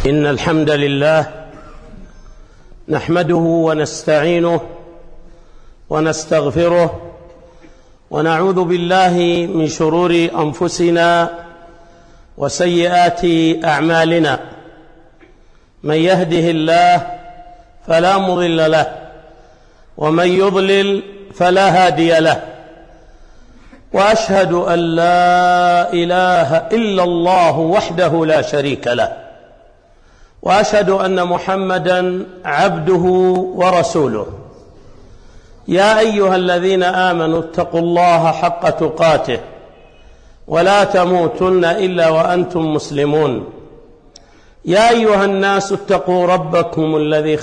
إن الحمد لله نحمده ونستعينه ونستغفره ونعوذ بالله من شرور أنفسنا وسيئات أعمالنا. من يهده الله فلا مضل له ومن يضلل فلا هادي له، وأشهد أن لا إله إلا الله وحده لا شريك له، وأشهد أن محمدًا عبده ورسوله. يا أيها الذين آمنوا اتقوا الله حق تقاته ولا تموتن إلا وأنتم مسلمون. يا أيها الناس اتقوا ربكم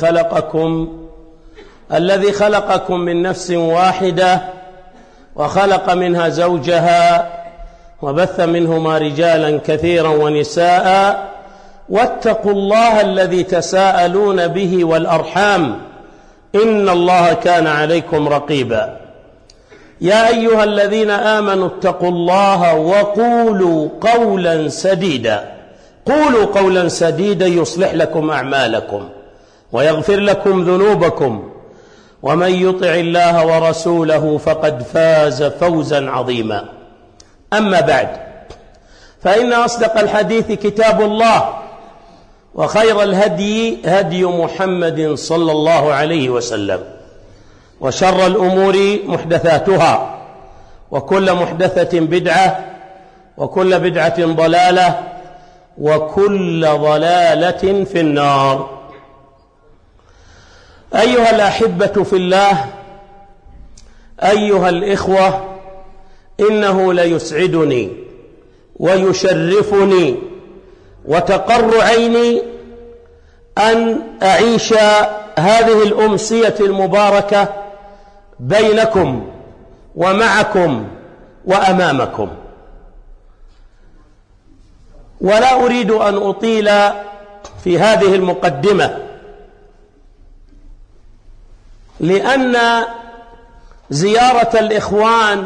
الذي خلقكم من نفس واحدة وخلق منها زوجها وبث منهما رجالا كثيرا ونساء، واتقوا الله الذي تساءلون به والأرحام إن الله كان عليكم رقيبا. يا أيها الذين آمنوا اتقوا الله وقولوا قولا سديدا. قولوا قولا سديدا يصلح لكم أعمالكم ويغفر لكم ذنوبكم، ومن يطع الله ورسوله فقد فاز فوزا عظيما. أما بعد، فإن أصدق الحديث كتاب الله، وخير الهدي هدي محمد صلى الله عليه وسلم، وشر الأمور محدثاتها، وكل محدثة بدعة، وكل بدعة ضلالة، وكل ضلالة في النار. أيها الأحبة في الله، أيها الإخوة، إنه ليسعدني ويشرفني وتقر عيني أن أعيش هذه الأمسية المباركة بينكم ومعكم وأمامكم. ولا أريد أن أطيل في هذه المقدمة، لأن زيارة الإخوان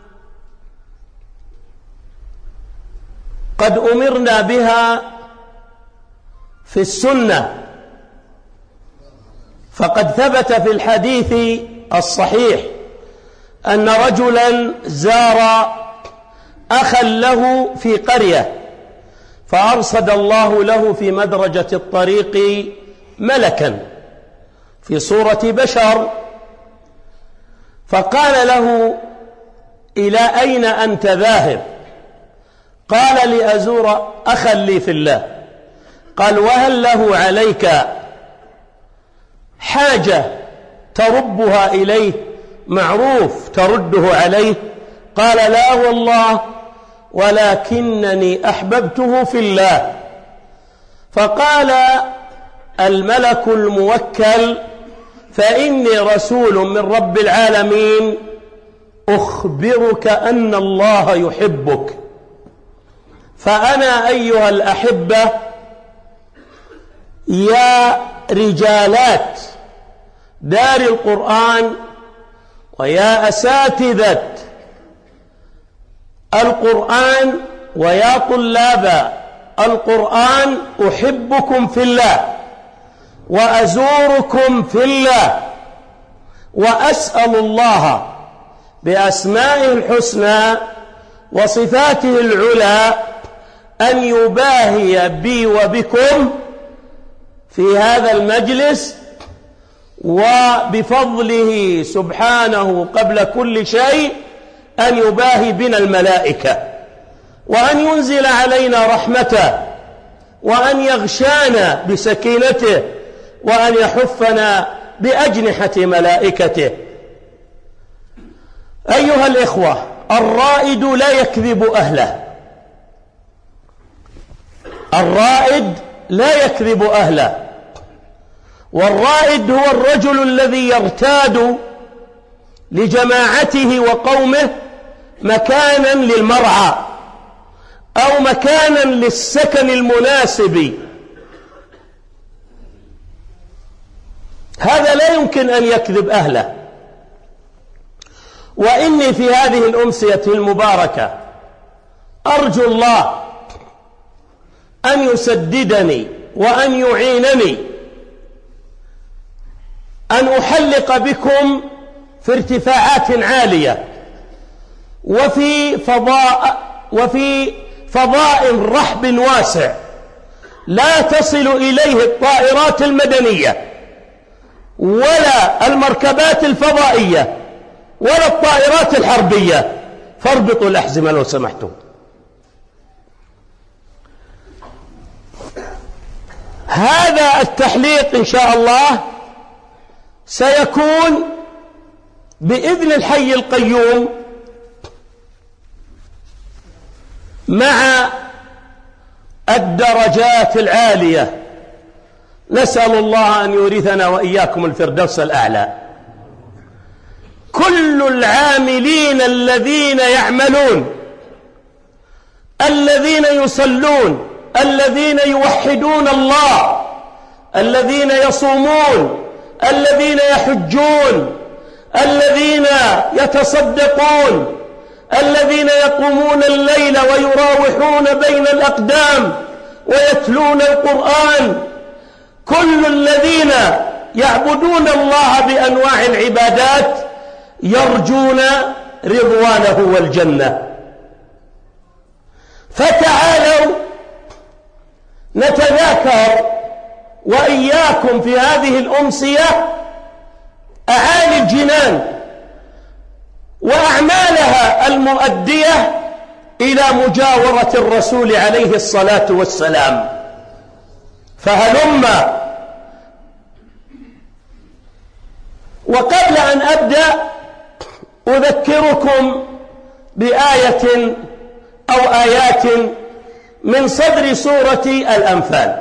قد أمرنا بها في السنة، فقد ثبت في الحديث الصحيح أن رجلا زار أخا له في قرية، فأرصد الله له في مدرجة الطريق ملكا في صورة بشر، فقال له: إلى أين أنت ذاهب؟ قال: لأزور أخا لي في الله. قال: وهل له عليك حاجة تربها إليه، معروف ترده عليه؟ قال: لا والله، ولكنني أحببته في الله. فقال الملك الموكل: فإني رسول من رب العالمين أخبرك أن الله يحبك. فأنا أيها الأحبة يا رجالات دار القرآن ويا أساتذة القرآن ويا طلاب القرآن، أحبكم في الله وأزوركم في الله، وأسأل الله بأسمائه الحسنى وصفاته العلى أن يباهي بي وبكم في هذا المجلس، وبفضله سبحانه قبل كل شيء أن يباهي بنا الملائكة، وأن ينزل علينا رحمته، وأن يغشانا بسكينته، وأن يحفنا بأجنحة ملائكته. أيها الإخوة، الرائد لا يكذب أهله، الرائد لا يكذب أهله. والرائد هو الرجل الذي يرتاد لجماعته وقومه مكانا للمرعى أو مكانا للسكن المناسب. هذا لا يمكن أن يكذب أهله. وإني في هذه الأمسية المباركة أرجو الله أن يسددني وأن يعينني أن أحلق بكم في ارتفاعات عالية وفي فضاء رحب واسع لا تصل إليه الطائرات المدنية ولا المركبات الفضائية ولا الطائرات الحربية، فاربطوا الأحزمة لو سمحتم. هذا التحليق إن شاء الله سيكون بإذن الحي القيوم مع الدرجات العالية. نسأل الله أن يورثنا وإياكم الفردوس الأعلى. كل العاملين الذين يعملون، الذين يصلون، الذين يوحدون الله، الذين يصومون، الذين يحجون، الذين يتصدقون، الذين يقومون الليل ويراوحون بين الأقدام ويتلون القرآن، كل الذين يعبدون الله بأنواع العبادات يرجون رضوانه والجنة. فتعالوا نتذاكر وإياكم في هذه الأمسية أعالي الجنان وأعمالها المؤدية إلى مجاورة الرسول عليه الصلاة والسلام. فهلما. وقبل أن أبدأ أذكركم بآية أو آيات من صدر سورة الأنفال.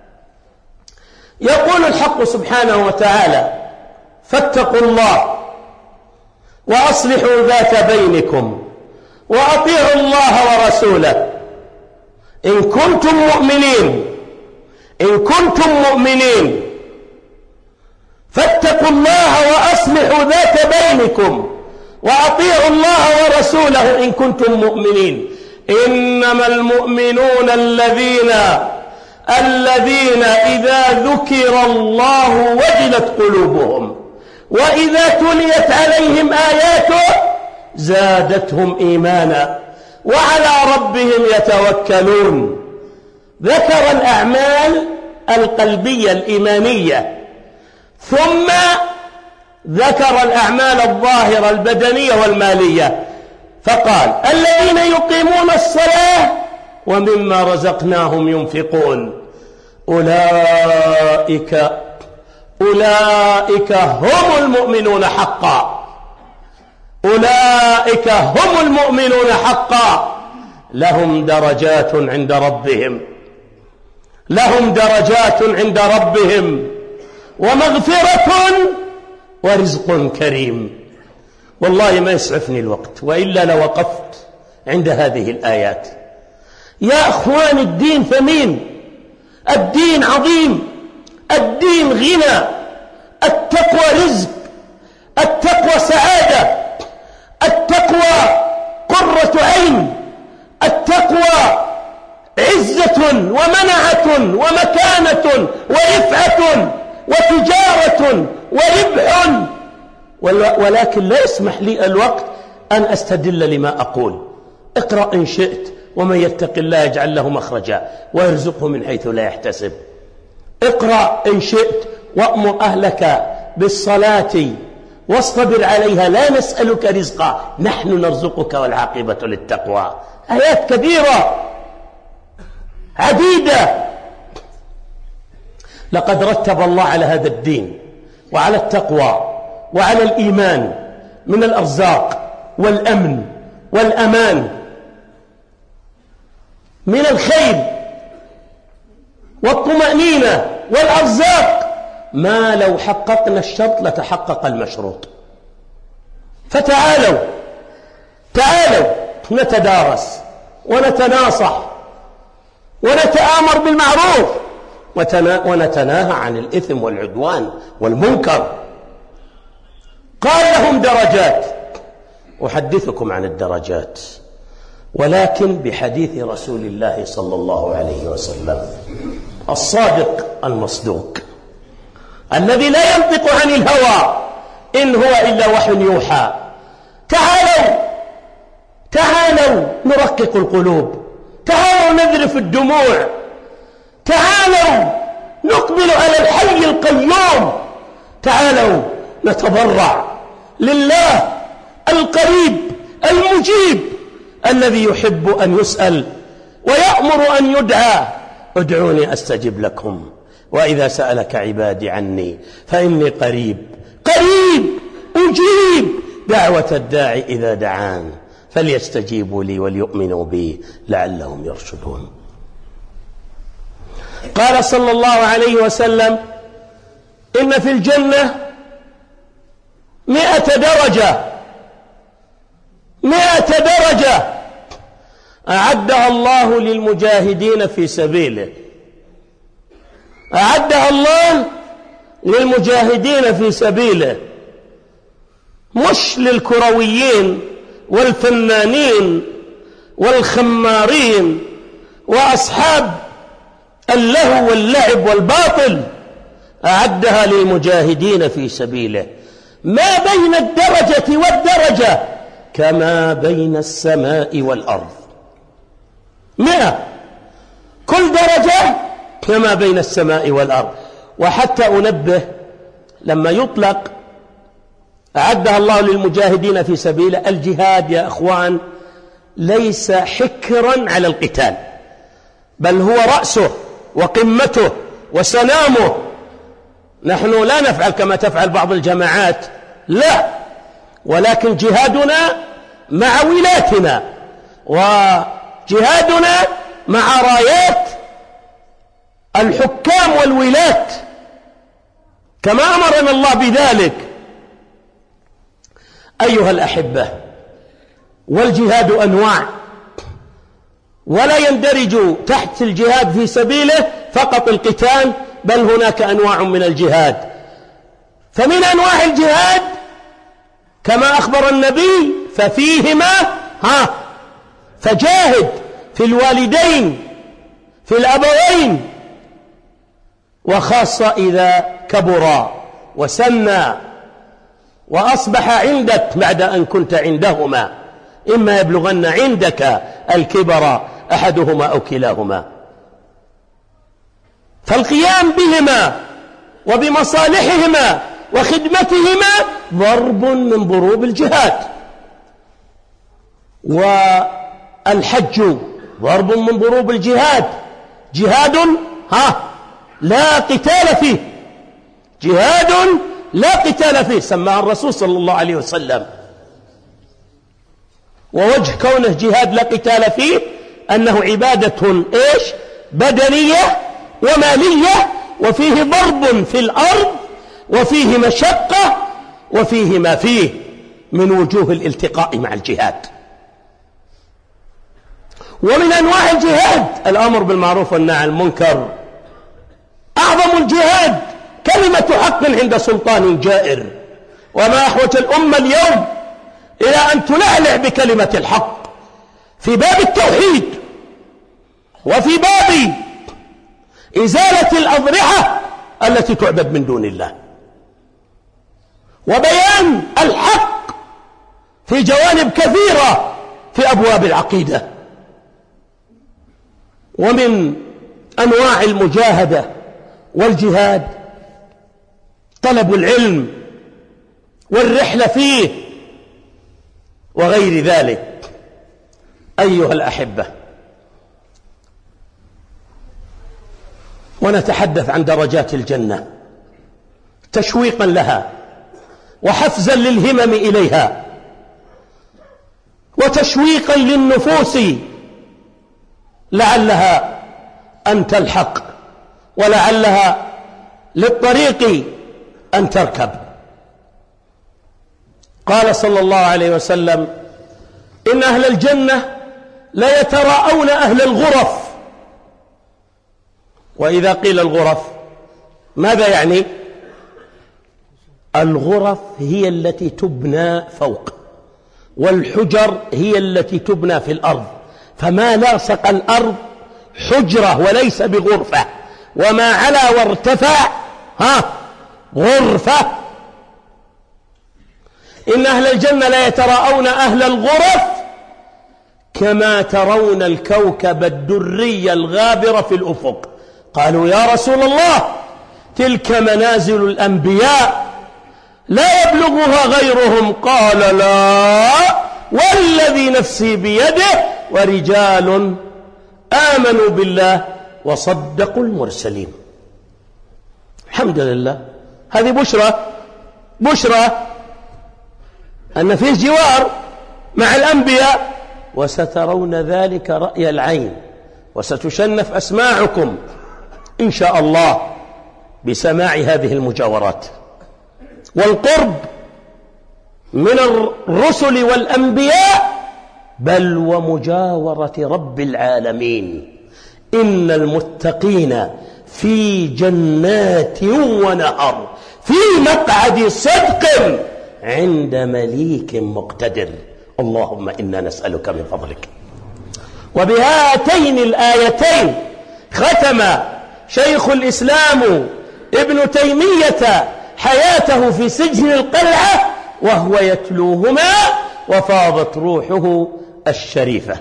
يقول الحق سبحانه وتعالى: فاتقوا الله وأصلحوا ذات بينكم وأطيعوا الله ورسوله إن كنتم مؤمنين. إن كنتم مؤمنين فاتقوا الله وأصلحوا ذات بينكم وأطيعوا الله ورسوله إن كنتم مؤمنين. إنما المؤمنون الذين إذا ذكر الله وجلت قلوبهم وإذا تليت عليهم آياته زادتهم إيمانا وعلى ربهم يتوكلون. ذكر الأعمال القلبية الإيمانية، ثم ذكر الأعمال الظاهرة البدنية والمالية، فقال: الذين يقيمون الصلاة ومما رزقناهم ينفقون أولئك هم المؤمنون حقا. أولئك هم المؤمنون حقا لهم درجات عند ربهم، لهم درجات عند ربهم ومغفرة ورزق كريم. والله ما يسعفني الوقت وإلا لوقفت عند هذه الآيات. يا أخوان، الدين ثمين، الدين عظيم، الدين غنى، التقوى رزق، التقوى سعادة، التقوى قرة عين، التقوى عزة ومنعة ومكانة ورفعة وتجارة وربح. ولكن لا يسمح لي الوقت أن أستدل لما أقول. اقرأ إن شئت: ومن يتق الله يجعل له مخرجا ويرزقه من حيث لا يحتسب. اقرأ إن شئت: وأمر أهلك بالصلاة واصطبر عليها لا نسألك رزقا نحن نرزقك والعاقبة للتقوى. آيات كثيرة عديدة. لقد رتب الله على هذا الدين وعلى التقوى وعلى الإيمان من الأرزاق والأمن والأمان، من الخير والطمأنينة والأرزاق، ما لو حققنا الشرط لتحقق المشروط. فتعالوا نتدارس ونتناصح ونتآمر بالمعروف ونتناهى عن الإثم والعدوان والمنكر. قال لهم درجات. أحدثكم عن الدرجات ولكن بحديث رسول الله صلى الله عليه وسلم. الصادق المصدوق الذي لا ينطق عن الهوى إن هو إلا وحي يوحى. تعالوا نرقق القلوب، تعالوا نذرف الدموع، تعالوا نقبل على الحي القيوم، تعالوا نتضرع لله القريب المجيب الذي يحب أن يسأل ويأمر أن يدعى. ادعوني أستجب لكم وإذا سألك عبادي عني فإني قريب أجيب دعوة الداعي إذا دعان فليستجيبوا لي وليؤمنوا بي لعلهم يرشدون. قال صلى الله عليه وسلم: إن في الجنة 100 درجة أعدها الله للمجاهدين في سبيله، أعدها الله للمجاهدين في سبيله، مش للكرويين والفنانين والخمارين وأصحاب اللهو واللعب والباطل، أعدها للمجاهدين في سبيله. ما بين الدرجة والدرجة كما بين السماء والأرض، 100 كل درجة كما بين السماء والأرض. وحتى أنبه، لما يطلق أعدها الله للمجاهدين في سبيله، الجهاد يا أخوان ليس حكرا على القتال، بل هو رأسه وقمته وسنامه. نحن لا نفعل كما تفعل بعض الجماعات، لا، ولكن جهادنا مع ولاتنا وجهادنا مع رايات الحكام والولاة كما أمرنا الله بذلك. أيها الأحبة، والجهاد أنواع، ولا يندرج تحت الجهاد في سبيله فقط القتال، بل هناك أنواع من الجهاد. فمن أنواع الجهاد كما أخبر النبي ففيهما فجاهد في الوالدين في الأبوين، وخاصة إذا كبرا وسنا وأصبح عندك بعد أن كنت عندهما، إما يبلغن عندك الكبر أحدهما أو كلاهما. فالقيام بهما وبمصالحهما وخدمتهما ضرب من ضروب الجهاد، والحج ضرب من ضروب الجهاد، جهاد لا قتال فيه، جهاد لا قتال فيه، سماه الرسول صلى الله عليه وسلم. ووجه كونه جهاد لا قتال فيه أنه عبادة بدنية ومالية، وفيه ضرب في الأرض، وفيه مشقة، وفيه ما فيه من وجوه الالتقاء مع الجهاد. ومن أنواع الجهاد الأمر بالمعروف والنهي عن المنكر. أعظم الجهاد كلمة حق عند سلطان جائر، وما أحوج الأمة اليوم إلى أن تلعلع بكلمة الحق في باب التوحيد وفي باب إزالة الأضرحة التي تعبد من دون الله، وبيان الحق في جوانب كثيرة في أبواب العقيدة. ومن أنواع المجاهدة والجهاد طلب العلم والرحلة فيه وغير ذلك. أيها الأحبة، ونتحدث عن درجات الجنة تشويقا لها وحفزا للهمم إليها وتشويقا للنفوس لعلها أن تلحق ولعلها للطريق أن تركب. قال صلى الله عليه وسلم: إن أهل الجنة لا يتراءون أهل الغرف. وإذا قيل الغرف ماذا يعني؟ الغرف هي التي تبنى فوق، والحجر هي التي تبنى في الأرض، فما لاصق الأرض حجرة وليس بغرفة، وما علا وارتفع غرفة. إن أهل الجنة لا يتراءون أهل الغرف كما ترون الكوكب الدري الغابر في الأفق. قالوا يا رسول الله تلك منازل الأنبياء لا يبلغها غيرهم. قال لا والذي نفسي بيده ورجال آمنوا بالله وصدقوا المرسلين. الحمد لله، هذه بشرى أن فيه جوار مع الأنبياء، وسترون ذلك رأي العين، وستشنف أسماعكم إن شاء الله بسماع هذه المجاورات والقرب من الرسل والأنبياء، بل ومجاورة رب العالمين. إن المتقين في جنات ونهر في مقعد صدق عند مليك مقتدر. اللهم إنا نسألك من فضلك. وبهاتين الآيتين ختم شيخ الإسلام ابن تيمية حياته في سجن القلعة وهو يتلوهما، وفاضت روحه الشريفة.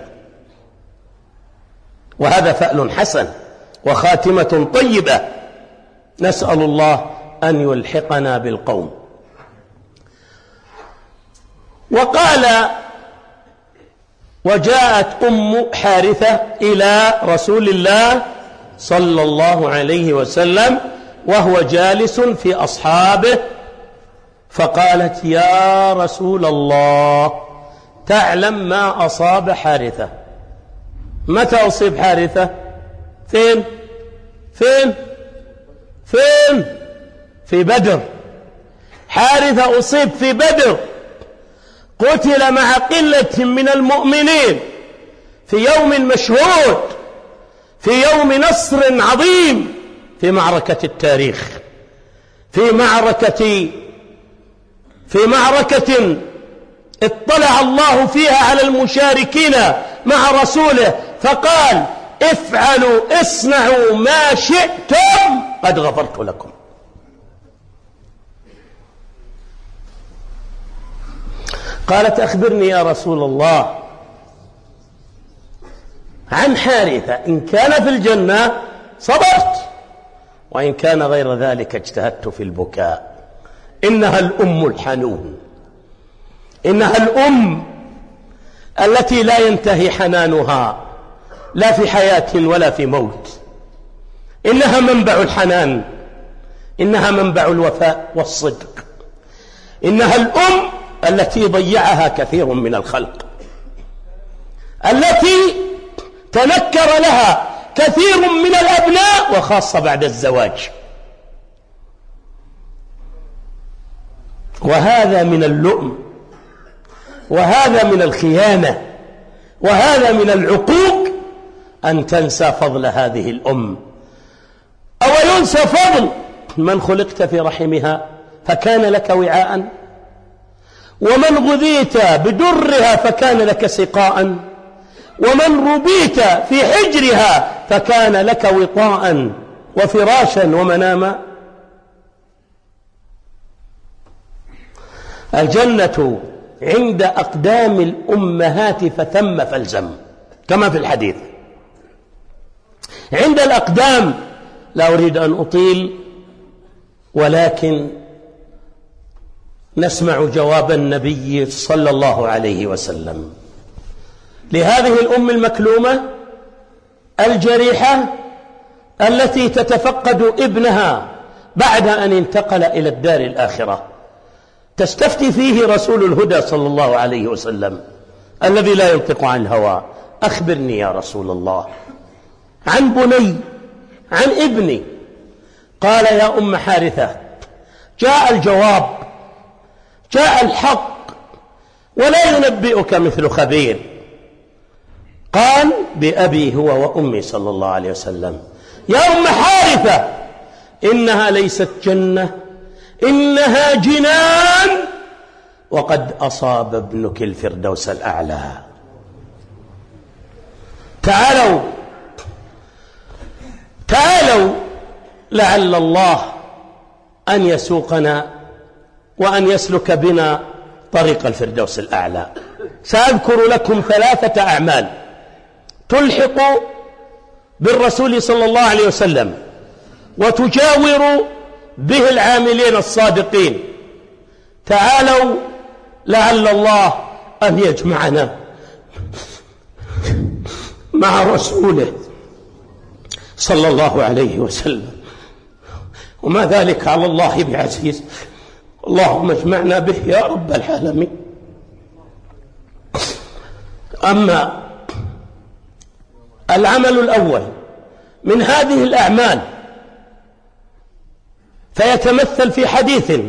وهذا فأل حسن وخاتمة طيبة، نسأل الله أن يلحقنا بالقوم. وقال: وجاءت أم حارثة إلى رسول الله صلى الله عليه وسلم وهو جالس في أصحابه، فقالت: يا رسول الله تعلم ما أصاب حارثة. متى أصيب حارثة؟ فين؟ في بدر. حارثة أصيب في بدر، قتل مع قلة من المؤمنين في يوم مشهود، في يوم نصر عظيم، في معركة التاريخ، في معركة اطلع الله فيها على المشاركين مع رسوله فقال: اصنعوا ما شئتم قد غفرت لكم. قالت: أخبرني يا رسول الله عن حارثة، إن كان في الجنة صبرت، وإن كان غير ذلك اجتهدت في البكاء. إنها الأم الحنون، إنها الأم التي لا ينتهي حنانها لا في حياة ولا في موت. إنها منبع الحنان، إنها منبع الوفاء والصدق. إنها الأم التي ضيعها كثير من الخلق، التي تنكر لها كثير من الأبناء، وخاصة بعد الزواج. وهذا من اللؤم، وهذا من الخيانة، وهذا من العقوق، أن تنسى فضل هذه الأم. أو ينسى فضل من خلقت في رحمها فكان لك وعاء، ومن غذيت بدرها فكان لك سقاء، ومن ربيت في حجرها فكان لك وطاء وفراشا ومناما. الجنة عند أقدام الأمهات فثم فالزم، كما في الحديث. عند الأقدام. لا أريد أن أطيل، ولكن نسمع جواب النبي صلى الله عليه وسلم لهذه الأم المكلومة الجريحة التي تتفقد ابنها بعد أن انتقل إلى الدار الآخرة. تستفتي فيه رسول الهدى صلى الله عليه وسلم الذي لا ينطق عن الهوى: أخبرني يا رسول الله عن بني، عن ابني. قال: يا أم حارثة، جاء الجواب، جاء الحق، ولا ينبئك مثل خبير. قال: بأبي هو وأمي صلى الله عليه وسلم. يا أم حارثة، إنها ليست جنة، إنها جنان، وقد أصاب ابنك الفردوس الأعلى. تعالوا لعل الله أن يسوقنا وأن يسلك بنا طريق الفردوس الأعلى. سأذكر لكم 3 أعمال تلحق بالرسول صلى الله عليه وسلم وتجاور به العاملين الصادقين. تعالوا لعل الله أن يجمعنا مع رسوله صلى الله عليه وسلم، وما ذلك على الله بعزيز. اللهم اجمعنا به يا رب العالمين. أما العمل الأول من هذه الأعمال فيتمثل في حديث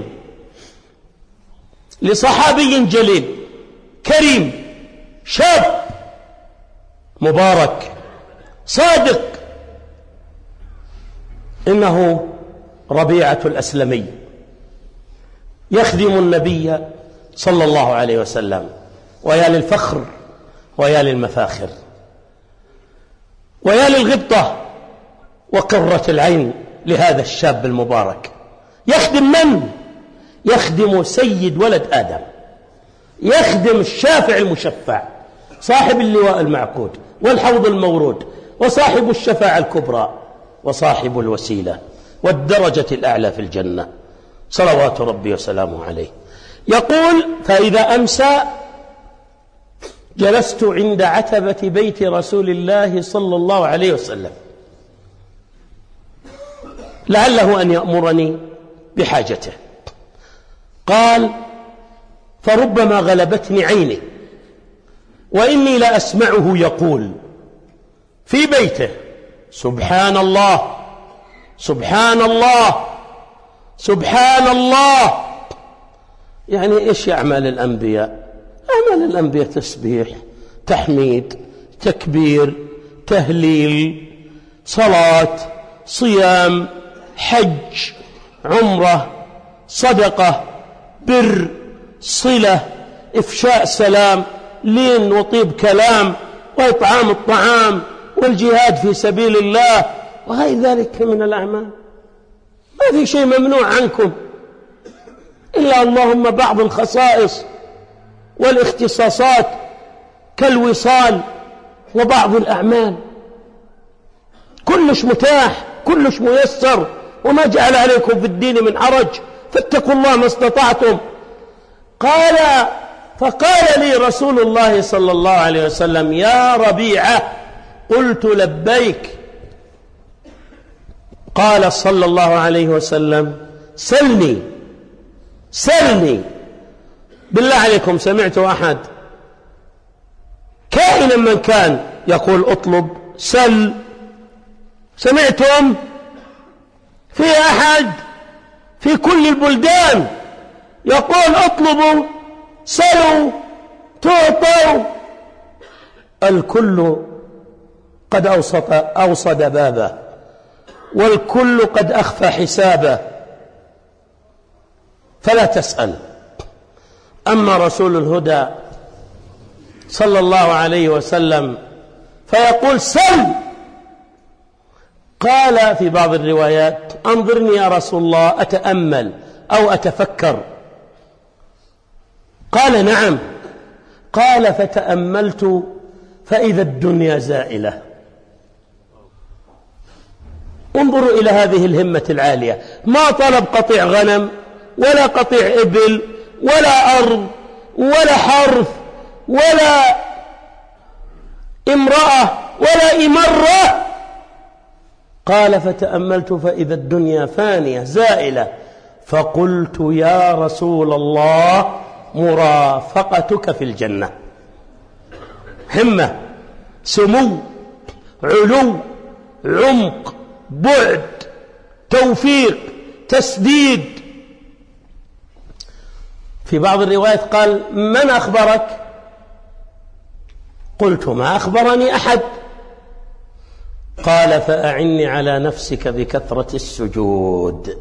لصحابي جليل كريم شاب مبارك صادق، إنه ربيعة الأسلمي، يخدم النبي صلى الله عليه وسلم. ويا للفخر ويا للمفاخر ويا للغبطة وقرة العين لهذا الشاب المبارك. يخدم من؟ يخدم سيد ولد آدم، يخدم الشافع المشفع، صاحب اللواء المعقود والحوض المورود، وصاحب الشفاعة الكبرى، وصاحب الوسيلة والدرجة الأعلى في الجنة، صلوات ربي وسلامه عليه. يقول: فإذا أمسى جلست عند عتبة بيت رسول الله صلى الله عليه وسلم لعله أن يأمرني بحاجته. قال: فربما غلبتني عيني وإني لأسمعه يقول في بيته: سبحان الله سبحان الله سبحان الله. يعني إيش أعمال الأنبياء؟ أعمال الأنبياء تسبيح، تحميد، تكبير، تهليل، صلاة، صيام، حج، عمرة، صدقة، بر، صلة، إفشاء سلام، لين وطيب كلام، وإطعام الطعام، والجهاد في سبيل الله، وغير ذلك من الأعمال. ما في شيء ممنوع عنكم إلا اللهم بعض الخصائص والاختصاصات كالوصال وبعض الأعمال. كلش متاح، كلش ميسر، وما جعل عليكم في الدين من حرج، فاتقوا الله ما استطعتم. فقال لي رسول الله صلى الله عليه وسلم: يا ربيعة. قلت: لبيك. قال صلى الله عليه وسلم: سلني. بالله عليكم، سمعت أحد كائنا من كان يقول اطلب سل؟ سمعتم؟ في أحد في كل البلدان يقول اطلبوا سلوا تعطوا؟ الكل قد أوصد بابه، والكل قد أخفى حسابه، فلا تسأل. أما رسول الهدى صلى الله عليه وسلم فيقول: سل. قال في بعض الروايات: أنظرني يا رسول الله أتأمل أو أتفكر. قال: نعم. قال: فتأملت فإذا الدنيا زائلة. انظروا إلى هذه الهمة العالية، ما طلب قطيع غنم ولا قطيع إبل ولا أرض ولا حرث ولا امرأة ولا إمرة. قال: فتأملت فإذا الدنيا فانية زائلة، فقلت: يا رسول الله مرافقتك في الجنة. همة، سمو، علو، عمق، بعد، توفيق، تسديد. في بعض الروايات قال: من أخبرك؟ قلت: ما أخبرني أحد. قال: فأعني على نفسك بكثرة السجود.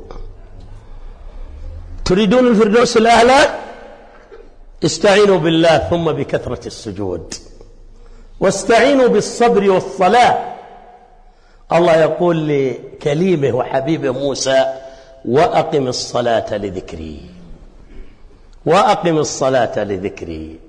تريدون الفردوس الأعلى؟ استعينوا بالله ثم بكثرة السجود، واستعينوا بالصبر والصلاة. الله يقول لكليمه وحبيبه موسى: وأقم الصلاة لذكري، وأقم الصلاة لذكري.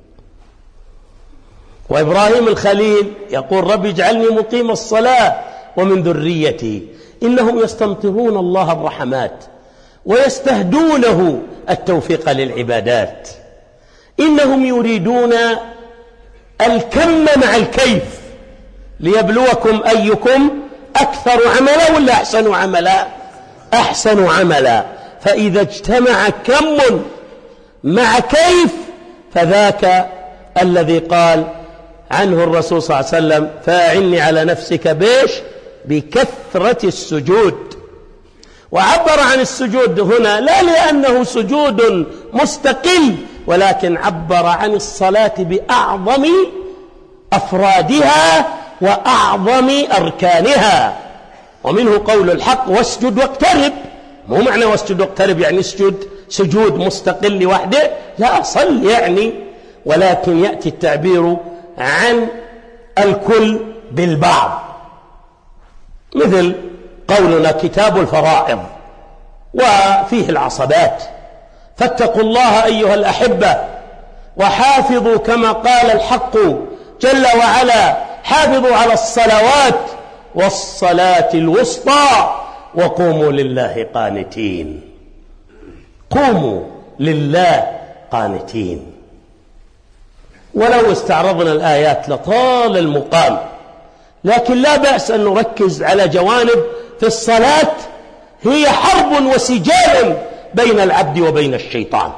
وإبراهيم الخليل يقول: رب اجعلني مقيم الصلاة ومن ذريتي. إنهم يستمطرون الله الرحمات ويستهدونه التوفيق للعبادات. إنهم يريدون الكم مع الكيف ليبلوكم أيكم أكثر عملا ولا أحسن عملا؟ أحسن عملا. فإذا اجتمع كم مع كيف فذاك الذي قال عنه الرسول صلى الله عليه وسلم: فأعني على نفسك بيش بكثرة السجود. وعبر عن السجود هنا لا لأنه سجود مستقل، ولكن عبر عن الصلاة بأعظم أفرادها وأعظم أركانها. ومنه قول الحق: واسجد واقترب. مو معنى واسجد واقترب يعني اسجد سجود مستقل لوحده، لا، صل يعني، ولكن يأتي التعبير عن الكل بالبعض، مثل قولنا كتاب الفرائض وفيه العصبات. فاتقوا الله أيها الأحبة وحافظوا كما قال الحق جل وعلا: حافظوا على الصلوات والصلاة الوسطى وقوموا لله قانتين. قوموا لله قانتين. ولو استعرضنا الآيات لطال المقام، لكن لا بأس أن نركز على جوانب في الصلاة هي حرب وسجال بين العبد وبين الشيطان.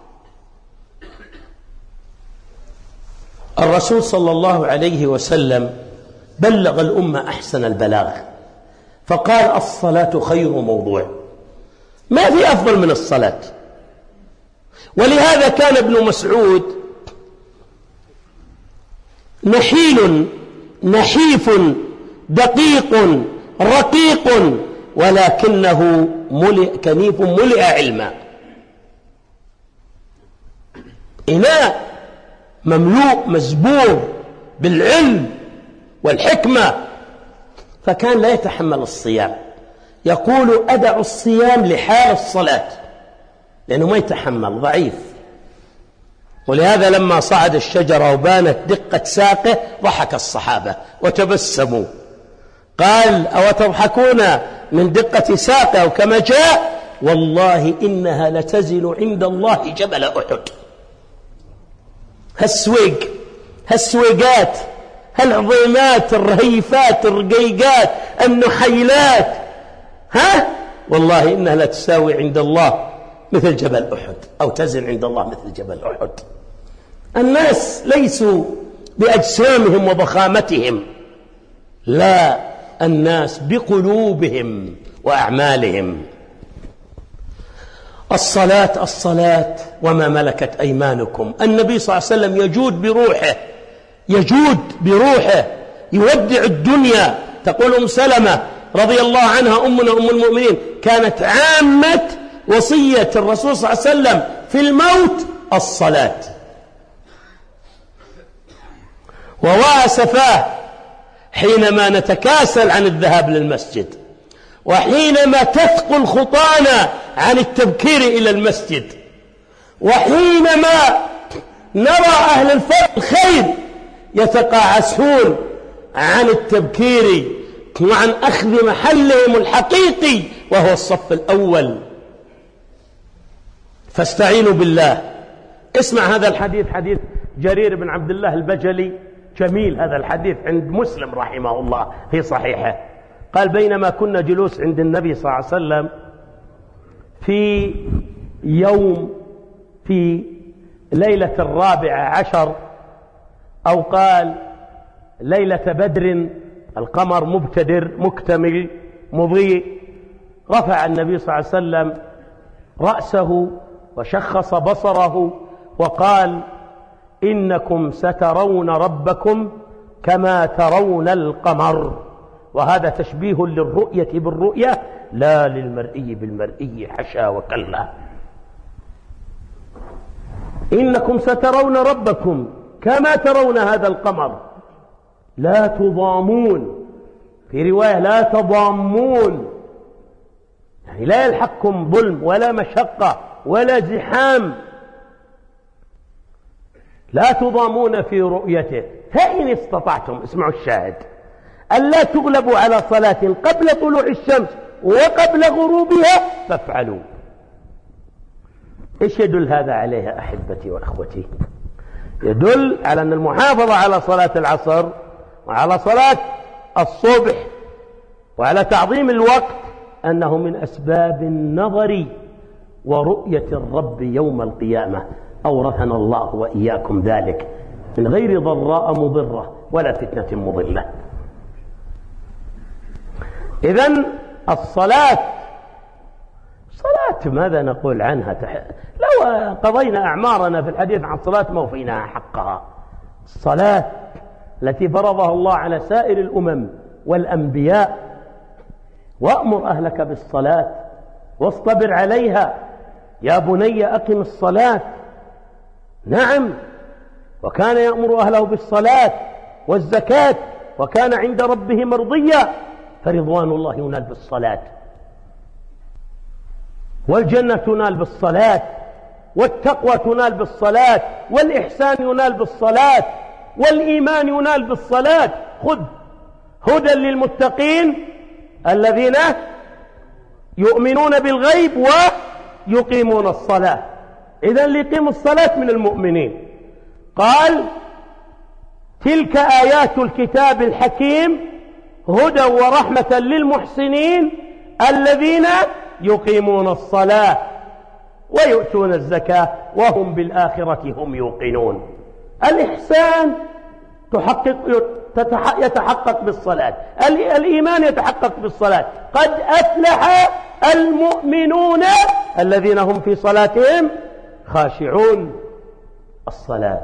الرسول صلى الله عليه وسلم بلغ الأمة أحسن البلاغ، فقال: الصلاة خير موضوع، ما في أفضل من الصلاة. ولهذا كان ابن مسعود نحيل نحيف دقيق رقيق، ولكنه كنيف ملئ علما. إناء مملوء مزبور بالعلم والحكمة، فكان لا يتحمل الصيام، يقول: أدع الصيام لحال الصلاة، لأنه ما يتحمل، ضعيف. ولهذا لما صعد الشجرة وبانت دقة ساقه ضحك الصحابة وتبسموا، قال: أو تضحكون من دقة ساقه؟ وكما جاء: والله إنها لتزن عند الله جبل أحد. هالسويقات، هالعظيمات، الرهيفات، الرقيقات، النحيلات، والله إنها لتساوي عند الله مثل جبل أحد، أو تزن عند الله مثل جبل أحد. الناس ليسوا بأجسامهم وضخامتهم، لا، الناس بقلوبهم وأعمالهم. الصلاة وما ملكت أيمانكم. النبي صلى الله عليه وسلم يجود بروحه يودع الدنيا. تقول أم سلمة رضي الله عنها أمنا أم المؤمنين: كانت عامة وصية الرسول صلى الله عليه وسلم في الموت الصلاة. وواسفاه حينما نتكاسل عن الذهاب للمسجد، وحينما تثقل خطانا عن التبكير إلى المسجد، وحينما نرى أهل الفضل الخير يتقاعسون عن التبكير وعن أخذ محلهم الحقيقي وهو الصف الأول. فاستعينوا بالله. اسمع هذا الحديث، حديث جرير بن عبد الله البجلي، جميل هذا الحديث عند مسلم رحمه الله في صحيحه. قال: بينما كنا جلوس عند النبي صلى الله عليه وسلم في ليلة 14، أو قال ليلة بدر، القمر مبتدر مكتمل مضيء، رفع النبي صلى الله عليه وسلم رأسه وشخص بصره وقال: إنكم سترون ربكم كما ترون القمر. وهذا تشبيه للرؤية بالرؤية لا للمرئي بالمرئي، حشا وكلا. إنكم سترون ربكم كما ترون هذا القمر لا تضامون في رواية لا تضامون، يعني لا يلحقكم ظلم ولا مشقة ولا زحام، لا تضامون في رؤيته. فإن استطعتم، اسمعوا الشاهد، ألا تغلبوا على صلاة قبل طلوع الشمس وقبل غروبها فافعلوا. إيش يدل هذا عليه أحبتي وأخوتي؟ يدل على أن المحافظة على صلاة العصر وعلى صلاة الصبح وعلى تعظيم الوقت أنه من أسباب النظر ورؤية الرب يوم القيامة. أورثنا الله وإياكم ذلك من غير ضراء مضرة ولا فتنة مضلة. إذن الصلاة ماذا نقول عنها؟ لو قضينا أعمارنا في الحديث عن الصلاة ما وفيناها حقها. الصلاة التي فرضها الله على سائر الأمم والأنبياء. وأمر أهلك بالصلاة واصطبر عليها، يا بني أقم الصلاة. نعم، وكان يأمر أهله بالصلاة والزكاة وكان عند ربه مرضيا، فرضوان الله ينال بالصلاة، والجنة تنال بالصلاة، والتقوى تنال بالصلاة، والإحسان ينال بالصلاة، والإيمان ينال بالصلاة. خذ هدى للمتقين الذين يؤمنون بالغيب ويقيمون الصلاة. إذن ليقيموا الصلاة من المؤمنين. قال تلك آيات الكتاب الحكيم هدى ورحمة للمحسنين الذين يقيمون الصلاة ويؤتون الزكاة وهم بالآخرة هم يوقنون. الإحسان يتحقق بالصلاة، الإيمان يتحقق بالصلاة. قد أفلح المؤمنون الذين هم في صلاتهم خاشعون. الصلاة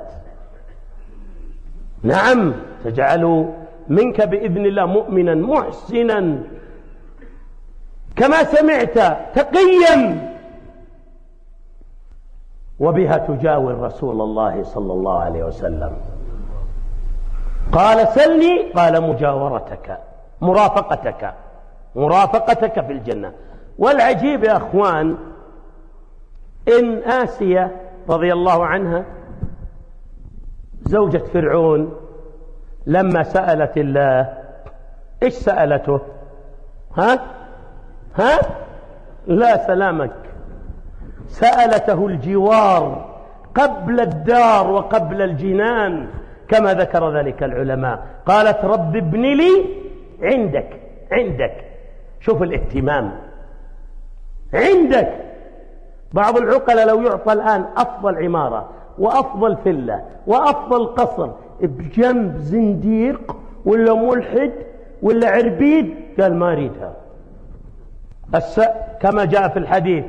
نعم تجعل منك بإذن الله مؤمنا محسنا كما سمعت تقيا، وبها تجاور رسول الله صلى الله عليه وسلم. قال سلني، قال مجاورتك، مرافقتك في الجنة. والعجيب يا أخوان إن آسيا رضي الله عنها زوجة فرعون لما سألت الله إيش سألته؟ لا سلامك، سألته الجوار قبل الدار وقبل الجنان كما ذكر ذلك العلماء. قالت رب ابن لي عندك. شوف الاهتمام عندك. بعض العقلاء لو يعطى الآن أفضل عمارة وأفضل فلة وأفضل قصر بجنب زنديق ولا ملحد ولا عربيد، قال ما أريدها. كما جاء في الحديث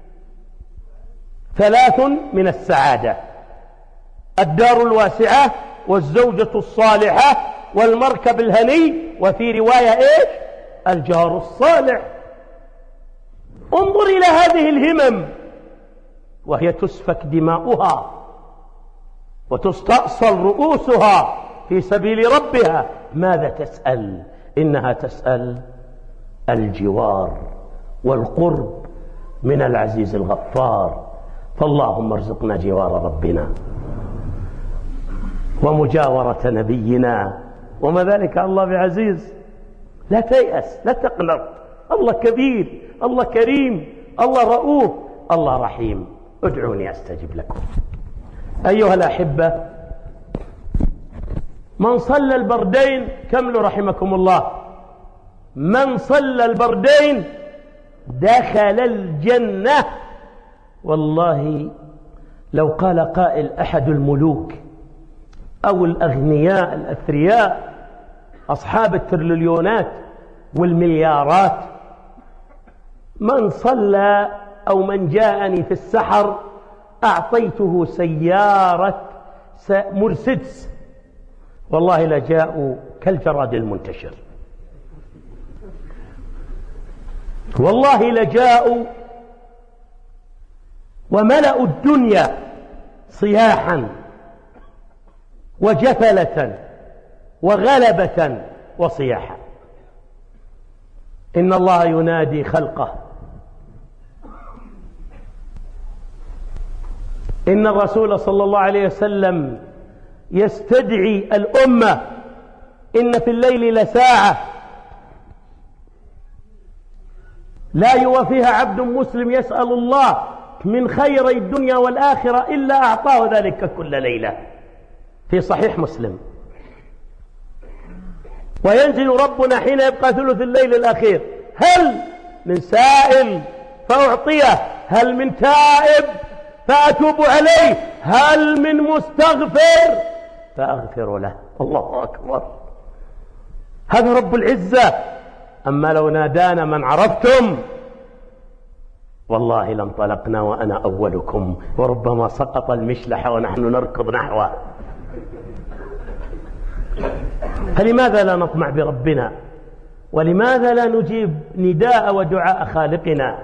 3 من السعادة: الدار الواسعة والزوجة الصالحة والمركب الهني، وفي رواية إيش؟ الجار الصالح. انظر إلى هذه الهمم وهي تسفك دماؤها وتستأصل رؤوسها في سبيل ربها. ماذا تسأل؟ إنها تسأل الجوار والقرب من العزيز الغفار. فاللهم ارزقنا جوار ربنا ومجاورة نبينا، وما ذلك الله بعزيز. لا تيأس، لا تقلق، الله كبير، الله كريم، الله رؤوف، الله رحيم. ادعوني أستجب لكم. أيها الأحبة، من صلى البردين، كملوا رحمكم الله، من صلى البردين دخل الجنة. والله لو قال قائل أحد الملوك أو الأغنياء الأثرياء أصحاب التريليونات والمليارات، من صلى أو من جاءني في السحر أعطيته سيارة مرسيدس، والله لجاءوا كالجراد المنتشر، والله لجاءوا وملأوا الدنيا صياحا وجفلة وغلبة وصياحا. إن الله ينادي خلقه. إن الرسول صلى الله عليه وسلم يستدعي الأمة: إن في الليل لساعة لا يوفيها عبد مسلم يسأل الله من خير الدنيا والآخرة إلا أعطاه ذلك كل ليلة، في صحيح مسلم. وينزل ربنا حين يبقى ثلث الليل الأخير: هل من سائل فأعطيه، هل من تائب فأتوب عليه، هل من مستغفر فأغفر له. الله أكبر، هذا رب العزة. أما لو نادانا من عرفتم والله لانطلقنا وأنا أولكم، وربما سقط المشلح ونحن نركض نحوه. فلماذا لا نطمع بربنا؟ ولماذا لا نجيب نداء ودعاء خالقنا؟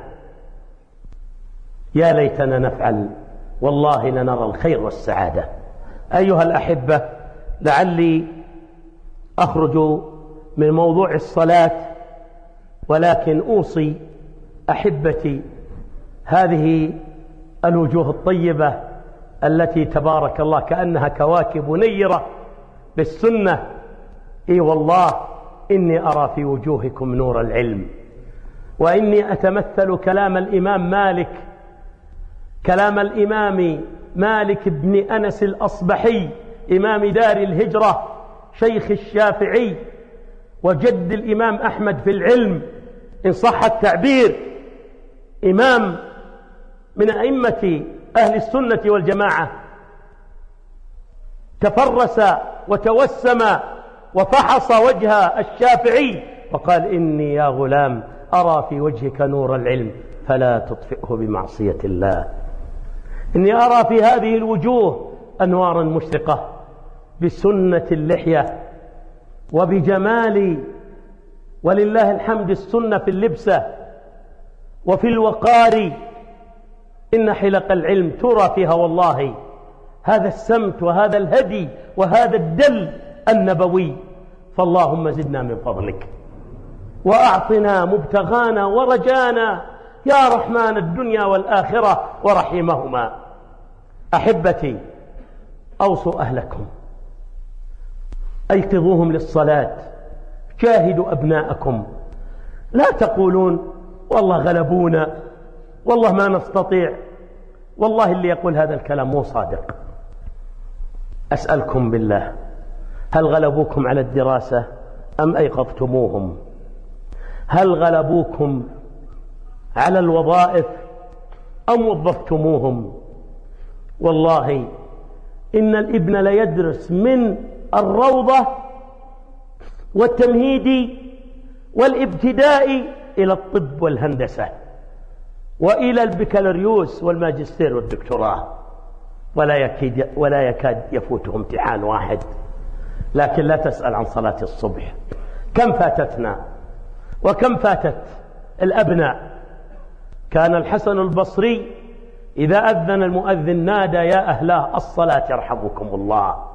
يا ليتنا نفعل، والله لنرى الخير والسعادة. أيها الأحبة، لعلي أخرج من موضوع الصلاة، ولكن أوصي أحبتي هذه الوجوه الطيبة التي تبارك الله كأنها كواكب نيرة بالسنة. إي والله إني أرى في وجوهكم نور العلم، وإني أتمثل كلام الإمام مالك، كلام الإمام مالك بن أنس الأصبحي، إمام دار الهجرة، شيخ الشافعي وجد الإمام أحمد في العلم إن صح التعبير، إمام من أئمة أهل السنة والجماعة، تفرس وتوسم وفحص وجه الشافعي وقال: إني يا غلام أرى في وجهك نور العلم فلا تطفئه بمعصية الله. إني أرى في هذه الوجوه أنوارا مشرقة بسنة اللحية وبجمال، ولله الحمد، السنة في اللبسة وفي الوقار. إن حلق العلم ترى فيها والله هذا السمت وهذا الهدي وهذا الدل النبوي. فاللهم زدنا من فضلك وأعطنا مبتغانا ورجانا يا رحمن الدنيا والآخرة ورحيمهما. أحبتي، أوصوا أهلكم، أيقظوهم للصلاة، جاهدوا أبناءكم. لا تقولون والله غلبونا، والله ما نستطيع. والله اللي يقول هذا الكلام مو صادق. أسألكم بالله، هل غلبوكم على الدراسة أم أيقظتموهم؟ هل غلبوكم على الوظائف أم وظفتموهم؟ والله إن الابن ليدرس من الروضة والتمهيدي والابتدائي إلى الطب والهندسة وإلى البكالوريوس والماجستير والدكتوراه، ولا يكاد يفوته امتحان واحد. لكن لا تسأل عن صلاة الصبح، كم فاتتنا وكم فاتت الأبناء. كان الحسن البصري إذا أذن المؤذن نادى: يا أهلاه الصلاة يرحمكم الله.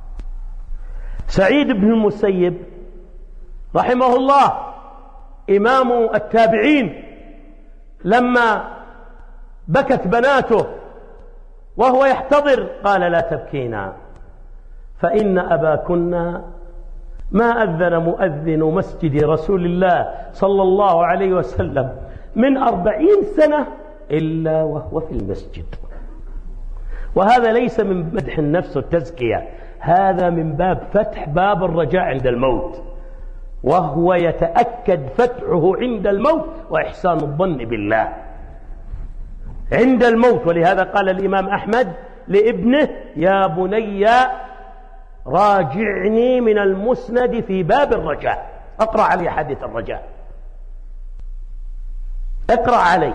سعيد بن المسيب رحمه الله إمام التابعين، لما بكت بناته وهو يحتضر قال: لا تبكينا، فإن أباكن ما أذن مؤذن مسجد رسول الله صلى الله عليه وسلم من 40 سنة إلا وهو في المسجد. وهذا ليس من مدح النفس والتزكية، هذا من باب فتح باب الرجاء عند الموت، وهو يتأكد فتحه عند الموت وإحسان الظن بالله عند الموت. ولهذا قال الإمام أحمد لابنه: يا بني راجعني من المسند في باب الرجاء، اقرأ علي حديث الرجاء، اقرأ علي.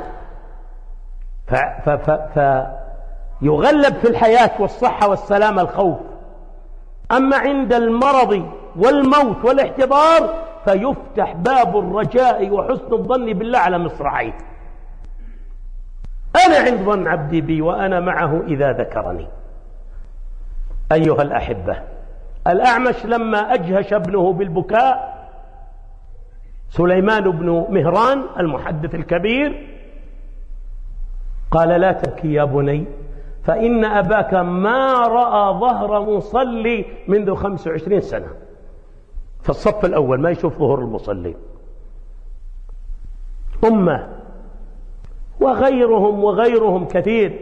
فيغلب في الحياة والصحة والسلامة الخوف، أما عند المرض والموت والاحتضار فيفتح باب الرجاء وحسن الظن بالله على مصراعيه. أنا عند ظن عبدي بي وأنا معه إذا ذكرني. أيها الأحبة، الأعمش لما أجهش ابنه بالبكاء سليمان بن مهران المحدث الكبير قال: لا تبكي يا بني، فإن أباك ما رأى ظهر مصلي منذ 25 سنة في الصف الأول، ما يشوف ظهور المصلي. أمة وغيرهم كثير.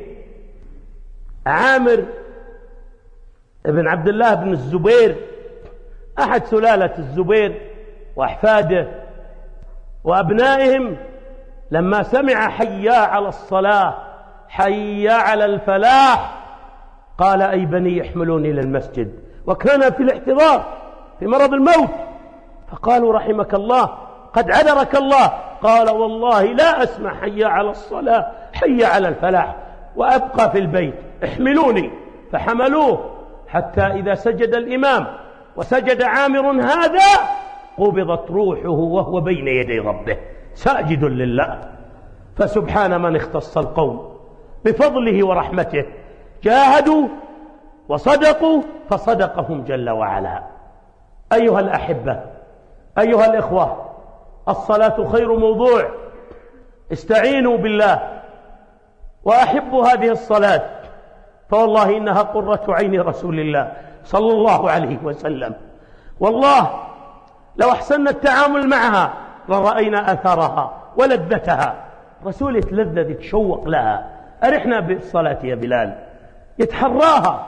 عامر بن عبد الله بن الزبير أحد سلالة الزبير وأحفاده وأبنائهم، لما سمع حيا على الصلاة حيا على الفلاح قال: أي بني احملوني إلى المسجد، وكان في الاحتضار في مرض الموت، فقالوا: رحمك الله، قد عذرك الله. قال: والله لا أسمع حيا على الصلاة حيا على الفلاح وأبقى في البيت، احملوني. فحملوه حتى إذا سجد الإمام وسجد عامر هذا قبضت روحه وهو بين يدي ربه ساجد لله. فسبحان من اختص القوم بفضله ورحمته، جاهدوا وصدقوا فصدقهم جل وعلا. أيها الأحبة، أيها الإخوة، الصلاة خير موضوع، استعينوا بالله وأحبوا هذه الصلاة، فوالله إنها قرة عين رسول الله صلى الله عليه وسلم. والله لو أحسننا التعامل معها لرأينا أثرها ولذتها. رسول يتلذذ يتشوق لها. أرحنا بالصلاة يا بلال، يتحراها.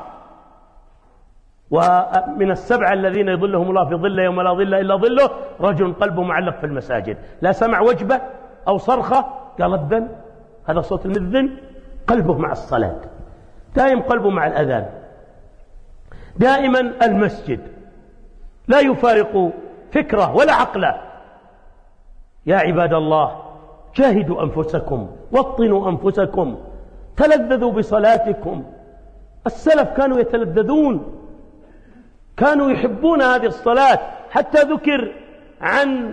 ومن السبعة الذين يظلهم الله في ظله يوم لا ظل إلا ظله رجل قلبه معلق في المساجد، لا سمع وجبة أو صرخة قال الذن، هذا صوت المذن، قلبه مع الصلاة، دائم قلبه مع الأذان، دائما المسجد لا يفارق فكره ولا عقله. يا عباد الله، جاهدوا أنفسكم، وطنوا أنفسكم، تلذذوا بصلاتكم. السلف كانوا يتلذذون، كانوا يحبون هذه الصلاة. حتى ذكر عن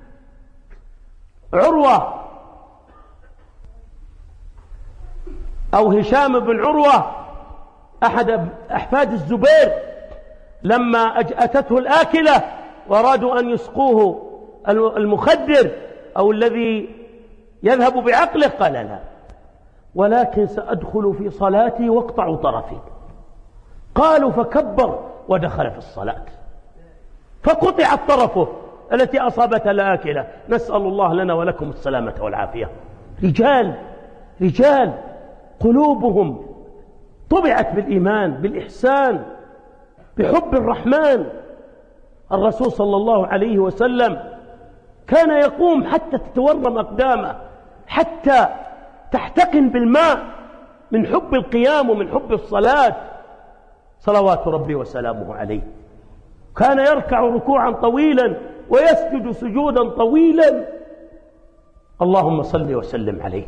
عروة أو هشام بن عروة أحد أحفاد الزبير، لما أتته الآكلة وأرادوا أن يسقوه المخدر أو الذي يذهب بعقله، قال: لا، ولكن سأدخل في صلاتي واقطع طرفي. قالوا: فكبر ودخل في الصلاة فقطعت طرفه التي أصابتها الآكلة. نسأل الله لنا ولكم السلامة والعافية. رجال قلوبهم طبعت بالإيمان، بالإحسان، بحب الرحمن. الرسول صلى الله عليه وسلم كان يقوم حتى تتورم أقدامه، حتى تحتقن بالماء من حب القيام ومن حب الصلاة صلوات ربي وسلامه عليه. كان يركع ركوعا طويلا ويسجد سجودا طويلا. اللهم صل وسلم عليه.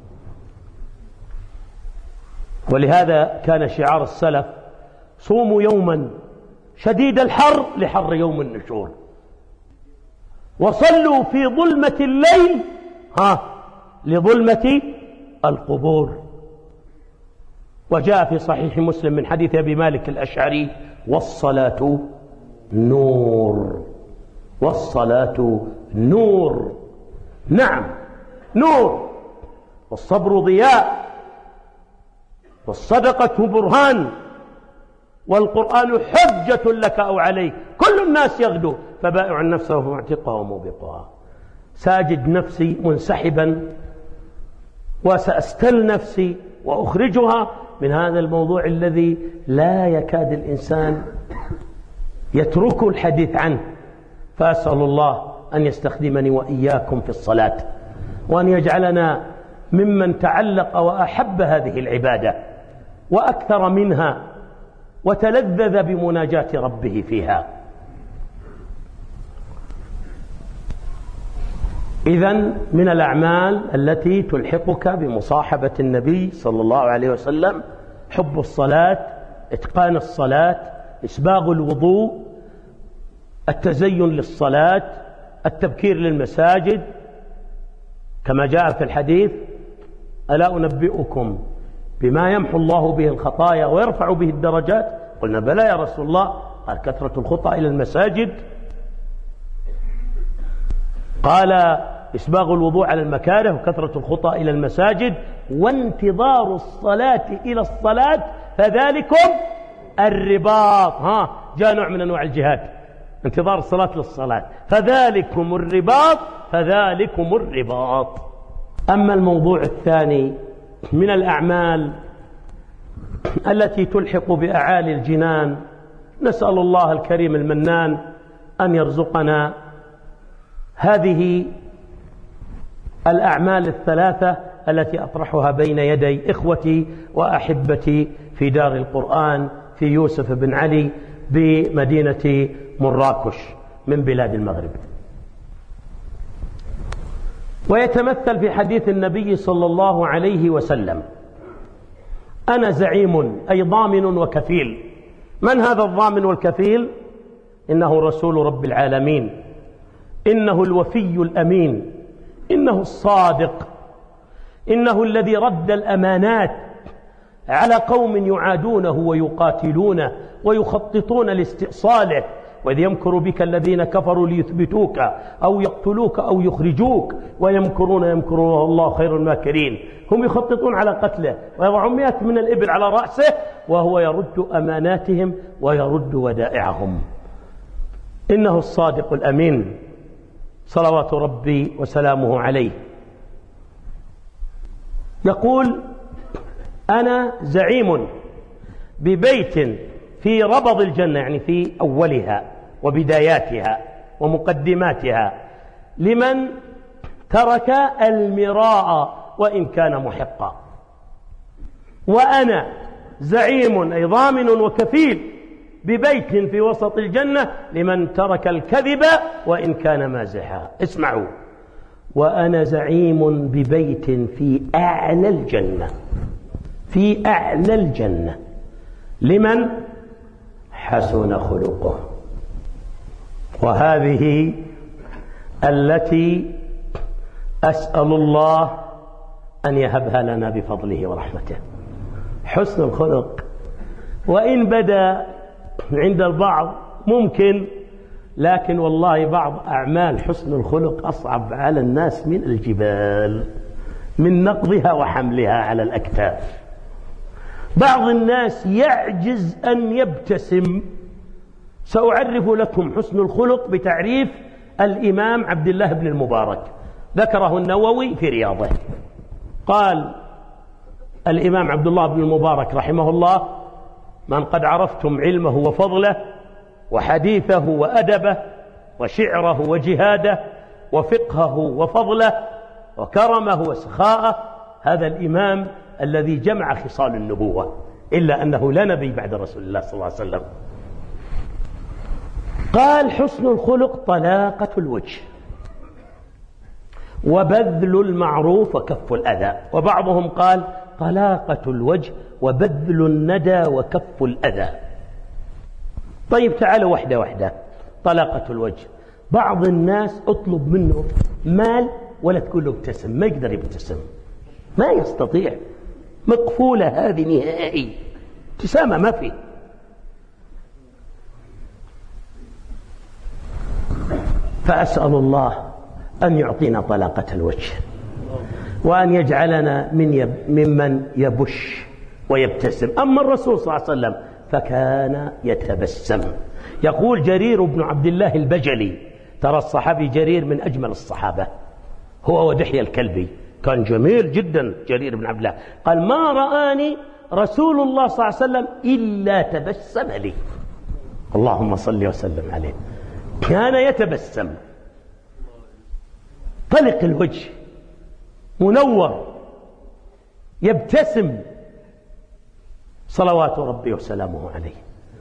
ولهذا كان شعار السلف: صوموا يوما شديد الحر لحر يوم النشور، وصلوا في ظلمة الليل لظلمة القبور. وجاء في صحيح مسلم من حديث أبي مالك الأشعري: والصلاة نور، والصلاة نور. نعم، نور. والصبر ضياء، والصدقة برهان، والقرآن حجة لك أو عليك. كل الناس يغدو، فبائع نفسه ومعتقها وموبقها. ساجد نفسي منسحبا، وسأستل نفسي وأخرجها من هذا الموضوع الذي لا يكاد الإنسان يترك الحديث عنه. فأسأل الله أن يستخدمني وإياكم في الصلاة، وأن يجعلنا ممن تعلق وأحب هذه العبادة وأكثر منها، وتلذذ بمناجاة ربه فيها. إذن من الأعمال التي تلحقك بمصاحبة النبي صلى الله عليه وسلم حب الصلاة، إتقان الصلاة، إسباغ الوضوء، التزين للصلاة، التبكير للمساجد، كما جاء في الحديث: ألا أنبئكم بما يمحو الله به الخطايا ويرفع به الدرجات؟ قلنا: بلى يا رسول الله. قال: كثرة الخطى إلى المساجد قال إسباغ الوضوء على المكاره وكثرة الخطى إلى المساجد وانتظار الصلاة إلى الصلاة فذلكم الرباط. جاء نوع من أنواع الجهاد، انتظار الصلاة للصلاة، فذلكم الرباط فذلكم الرباط. أما الموضوع الثاني من الأعمال التي تلحق بأعالي الجنان، نسأل الله الكريم المنان أن يرزقنا هذه الأعمال الثلاثة التي أطرحها بين يدي إخوتي وأحبتي في دار القرآن في يوسف بن علي بمدينة مراكش من بلاد المغرب. ويتمثل في حديث النبي صلى الله عليه وسلم: أنا زعيم، أي ضامن وكفيل. من هذا الضامن والكفيل؟ إنه رسول رب العالمين، إنه الوفي الأمين، إنه الصادق، إنه الذي رد الأمانات على قوم يعادونه ويقاتلونه ويخططون لاستئصاله. وإذ يمكر بك الذين كفروا ليثبتوك أو يقتلوك أو يخرجوك ويمكرون يمكرون الله خير الماكرين. هم يخططون على قتله ويضعون 100 من الإبل على رأسه وهو يرد أماناتهم ويرد ودائعهم. إنه الصادق الأمين صلوات ربي وسلامه عليه. يقول: أنا زعيم ببيت في ربض الجنة، يعني في أولها وبداياتها ومقدماتها، لمن ترك المراء وإن كان محقا. وأنا زعيم، أي ضامن وكفيل، ببيت في وسط الجنة لمن ترك الكذب وإن كان مازحا. اسمعوا: وأنا زعيم ببيت في أعلى الجنة، في أعلى الجنة، لمن حسن خلقه. وهذه التي أسأل الله أن يهبها لنا بفضله ورحمته. حسن الخلق وإن بدا عند البعض ممكن، لكن والله بعض أعمال حسن الخلق أصعب على الناس من الجبال، من نقضها وحملها على الأكتاف. بعض الناس يعجز أن يبتسم. سأعرف لكم حسن الخلق بتعريف الإمام عبد الله بن المبارك، ذكره النووي في رياضه. قال الإمام عبد الله بن المبارك رحمه الله: من قد عرفتم علمه وفضله وحديثه وأدبه وشعره وجهاده وفقهه وفضله وكرمه وسخاءه، هذا الإمام الذي جمع خصال النبوة، إلا أنه لا نبي بعد رسول الله صلى الله عليه وسلم. قال: حسن الخلق طلاقة الوجه وبذل المعروف وكف الأذى. وبعضهم قال: طلاقة الوجه وبذل الندى وكف الأذى. طيب تعالوا واحدة واحدة. طلاقة الوجه، بعض الناس اطلب منه مال ولا تقول له ابتسم، ما يقدر يبتسم، ما يستطيع، مقفولة هذه نهائي، ابتسامة ما في. فأسأل الله أن يعطينا طلاقة الوجه وأن يجعلنا ممن يبش ويبتسم. أما الرسول صلى الله عليه وسلم فكان يتبسم. يقول جرير بن عبد الله البجلي، ترى الصحابي جرير من أجمل الصحابة، هو ودحية الكلبي، كان جميل جدا جرير بن عبد الله. قال: ما رآني رسول الله صلى الله عليه وسلم إلا تبسم لي. اللهم صل وسلم عليه. كان يتبسم، طلق الوجه، منور، يبتسم صلوات ربي وسلامه عليه.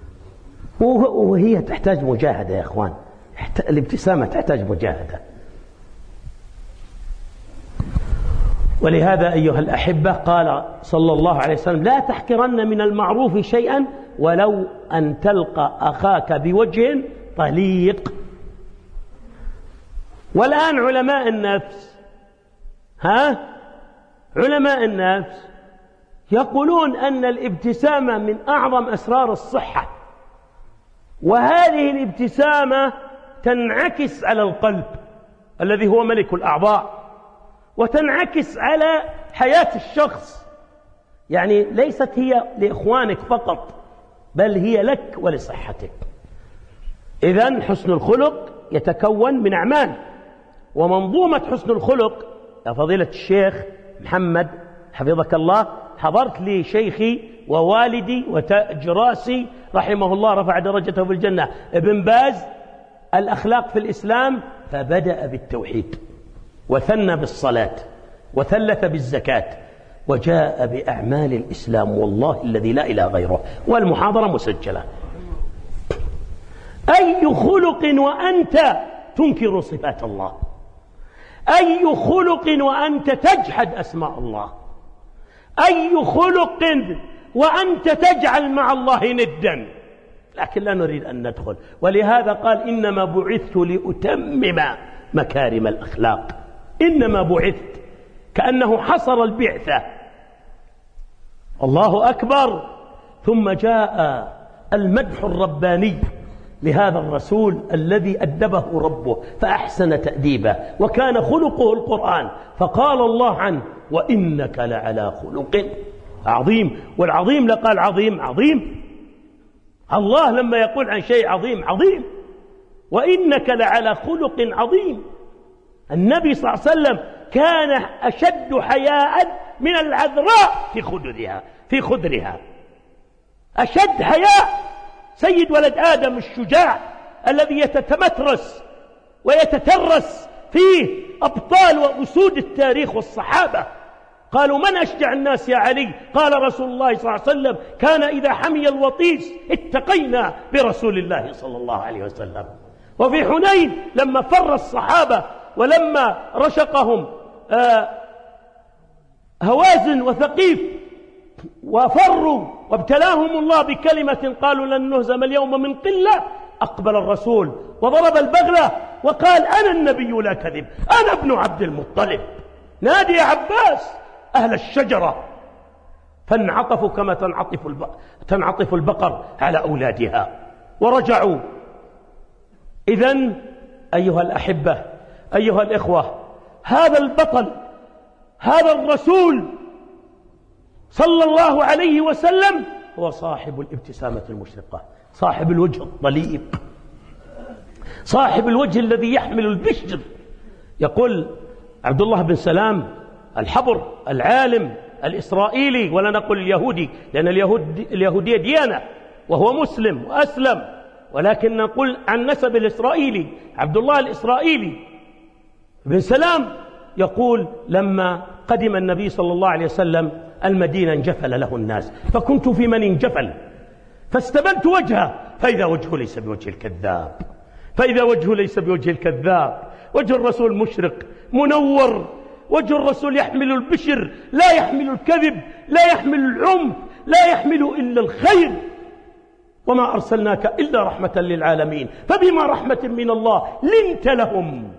وهي تحتاج مجاهدة يا أخوان، الابتسامة تحتاج مجاهدة. ولهذا أيها الأحبة قال صلى الله عليه وسلم: لا تحقرن من المعروف شيئا ولو أن تلقى أخاك بوجه طليق. والآن علماء النفس علماء النفس يقولون أن الابتسامة من أعظم أسرار الصحة، وهذه الابتسامة تنعكس على القلب. الذي هو ملك الأعضاء، وتنعكس على حياة الشخص. يعني ليست هي لإخوانك فقط، بل هي لك ولصحتك. إذن حسن الخلق يتكون من أعمال، ومنظومة حسن الخلق يا فضيلة الشيخ محمد حفظك الله، حضرت لي شيخي ووالدي وتاج راسي رحمه الله رفع درجته في الجنة ابن باز الأخلاق في الإسلام، فبدأ بالتوحيد وثنى بالصلاة وثلث بالزكاة وجاء بأعمال الإسلام والله الذي لا إله غيره، والمحاضرة مسجلة. أي خلق وأنت تنكر صفات الله، أي خلق وأنت تجحد أسماء الله، أي خلق وأنت تجعل مع الله ندا. لكن لا نريد أن ندخل، ولهذا قال إنما بعثت لأتمم مكارم الأخلاق. إنما بعثت، كأنه حصر البعثة. الله أكبر. ثم جاء المدح الرباني لهذا الرسول الذي أدبه ربه فأحسن تأديبه، وكان خلقه القرآن، فقال الله عنه وإنك لعلى خلق عظيم. والعظيم لا قال عظيم عظيم، الله لما يقول عن شيء عظيم عظيم. وإنك لعلى خلق عظيم. النبي صلى الله عليه وسلم كان أشد حياء من العذراء في خدرها أشد حياء. سيد ولد آدم الشجاع الذي يتتمترس ويتترس فيه أبطال وأسود التاريخ والصحابة. قالوا من أشجع الناس يا علي؟ قال رسول الله صلى الله عليه وسلم كان إذا حمي الوطيس اتقينا برسول الله صلى الله عليه وسلم. وفي حنين لما فر الصحابة ولما رشقهم هوازن وثقيف وفروا وابتلاهم الله بكلمة قالوا لن نهزم اليوم من قلة، أقبل الرسول وضرب البغلة وقال أنا النبي لا كذب، أنا ابن عبد المطلب، نادي يا عباس أهل الشجرة. فانعطفوا كما تنعطف البقر على أولادها ورجعوا. إذن أيها الأحبة أيها الإخوة، هذا البطل هذا الرسول صلى الله عليه وسلم هو صاحب الابتسامة المشرقة، صاحب الوجه الطليق، صاحب الوجه الذي يحمل البشر. يقول عبد الله بن سلام الحبر العالم الإسرائيلي، ولا نقول اليهودي لأن اليهودية ديانة وهو مسلم وأسلم، ولكن نقول عن نسب الإسرائيلي عبد الله الإسرائيلي بن سلام، يقول لما قدم النبي صلى الله عليه وسلم المدينة انجفل له الناس، فكنت في من انجفل فاستبنت وجهه فإذا وجهه ليس بوجه الكذاب، فإذا وجهه ليس بوجه الكذاب. وجه الرسول مشرق منور، وجه الرسول يحمل البشر، لا يحمل الكذب، لا يحمل العنف، لا يحمل إلا الخير. وما أرسلناك إلا رحمة للعالمين، فبما رحمة من الله لنت لهم.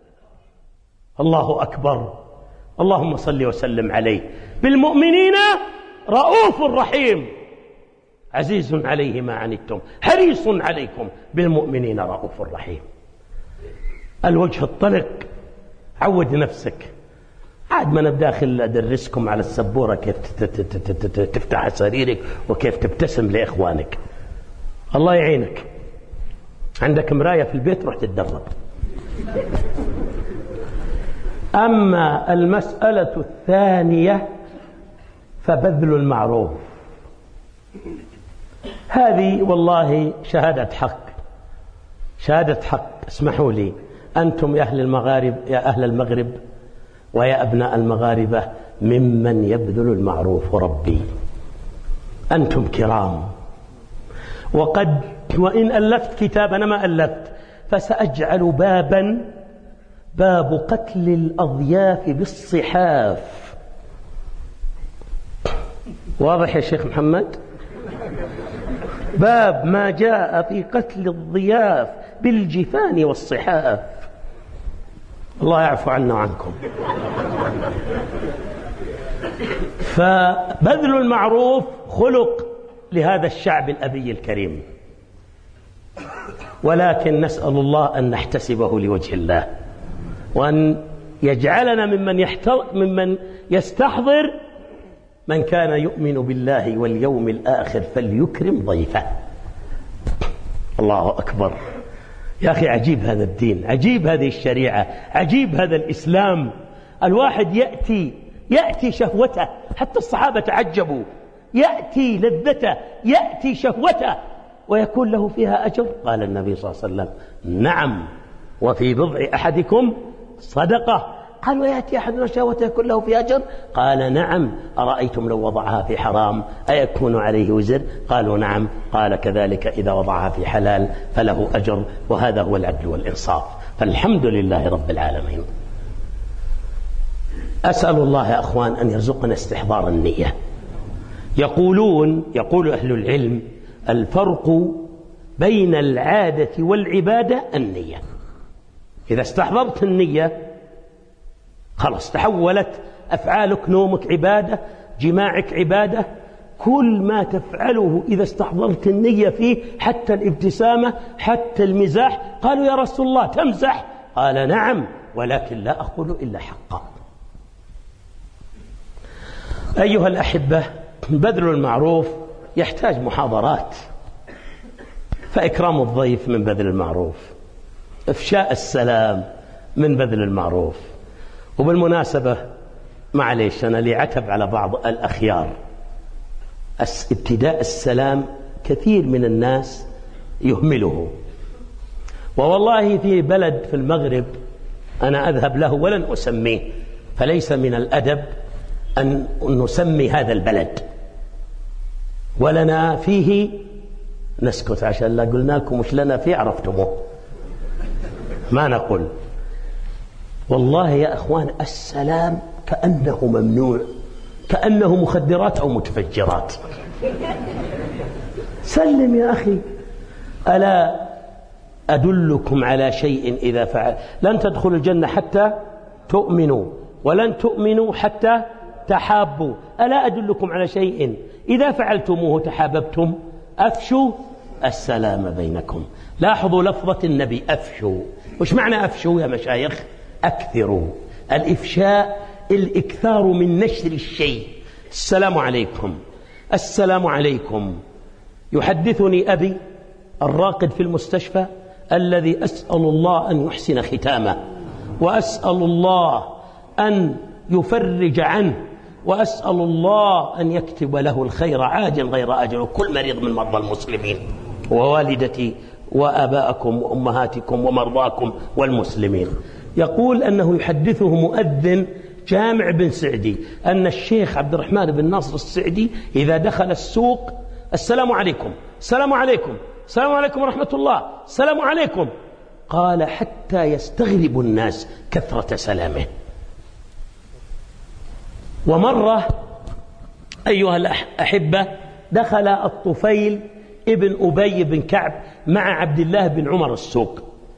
الله أكبر. اللهم صل وسلم عليه. بالمؤمنين رؤوف رحيم، عزيز عليه ما عنتم حريص عليكم بالمؤمنين رؤوف رحيم. الوجه الطلق. عود نفسك، عاد ما أنا بداخل أدرسكم على السبورة كيف تفتح سريرك وكيف تبتسم لإخوانك. الله يعينك. عندك مراية في البيت روح تتدرب. أما المسألة الثانية فبذل المعروف. هذه والله شهادة حق، شهادة حق. اسمحوا لي أنتم يا أهل المغرب ويا أبناء المغاربة ممن يبذل المعروف، ربي أنتم كرام. وإن ألفت كتاب، أنا ما ألفت، فسأجعل باب قتل الأضياف بالصحاف. واضح يا شيخ محمد؟ باب ما جاء في قتل الضياف بالجفان والصحاف. الله يعفو عنا وعنكم. فبذل المعروف خلق لهذا الشعب الأبي الكريم، ولكن نسأل الله أن نحتسبه لوجه الله، وأن يجعلنا ممن يستحضر من كان يؤمن بالله واليوم الآخر فليكرم ضيفه. الله أكبر. يا أخي عجيب هذا الدين، عجيب هذه الشريعة، عجيب هذا الإسلام. الواحد يأتي شهوته، حتى الصحابة تعجبوا، يأتي لذته، يأتي شهوته ويكون له فيها أجر. قال النبي صلى الله عليه وسلم: نعم، وفي بضع أحدكم صدقة. قال: ويأتي أحدنا شهوته يكون له فيها أجر؟ قال: نعم. أرأيتم لو وضعها في حرام أيكون عليه وزر؟ قالوا: نعم. قال: كذلك إذا وضعها في حلال فله أجر، وهذا هو العدل والإنصاف. فالحمد لله رب العالمين. أسأل الله يا أخوان أن يرزقنا استحضار النية. يقول أهل العلم: الفرق بين العادة والعبادة النية. إذا استحضرت النية خلاص تحولت أفعالك، نومك عبادة، جماعك عبادة، كل ما تفعله إذا استحضرت النية فيه، حتى الابتسامة، حتى المزاح. قالوا: يا رسول الله تمزح؟ قال: نعم، ولكن لا أقول إلا حقا. أيها الأحبة، بذل المعروف يحتاج محاضرات، فإكرام الضيف من بذل المعروف، إفشاء السلام من بذل المعروف. وبالمناسبة معليش أنا لي عتب على بعض الأخيار، ابتداء السلام كثير من الناس يهمله. ووالله في بلد في المغرب أنا أذهب له ولن أسميه، فليس من الأدب أن نسمي هذا البلد، ولنا فيه نسكت عشان لا قلنا لكم مش لنا فيه عرفتموه، ما نقول. والله يا أخوان السلام كأنه ممنوع، كأنه مخدرات أو متفجرات. سلم يا أخي. ألا أدلكم على شيء إذا فعل لن تدخلوا الجنة حتى تؤمنوا، ولن تؤمنوا حتى تحابوا. ألا أدلكم على شيء إذا فعلتموه تحاببتم؟ أفشوا السلام بينكم. لاحظوا لفظة النبي أفشوا. وش معنى أفشوا يا مشايخ؟ أكثروا. الإفشاء الإكثار من نشر الشيء. السلام عليكم، السلام عليكم. يحدثني أبي الراقد في المستشفى الذي أسأل الله أن يحسن ختامه، وأسأل الله أن يفرج عنه، وأسأل الله أن يكتب له الخير عاجل غير آجل، وكل مريض من مرضى المسلمين، ووالدتي وآباءكم وأمهاتكم ومرضاكم والمسلمين. يقول أنه يحدثه مؤذن جامع بن سعدي أن الشيخ عبد الرحمن بن ناصر السعدي إذا دخل السوق: السلام عليكم، السلام عليكم، السلام عليكم ورحمة الله، السلام عليكم. قال: حتى يستغرب الناس كثرة سلامه. ومرة أيها الأحبة دخل الطفيل ابن أبي بن كعب مع عبد الله بن عمر السوق،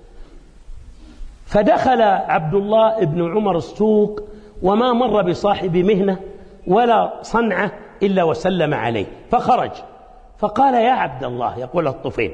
فدخل عبد الله بن عمر السوق وما مر بصاحب مهنة ولا صنعة إلا وسلم عليه، فخرج فقال: يا عبد الله، يقول الطفيل: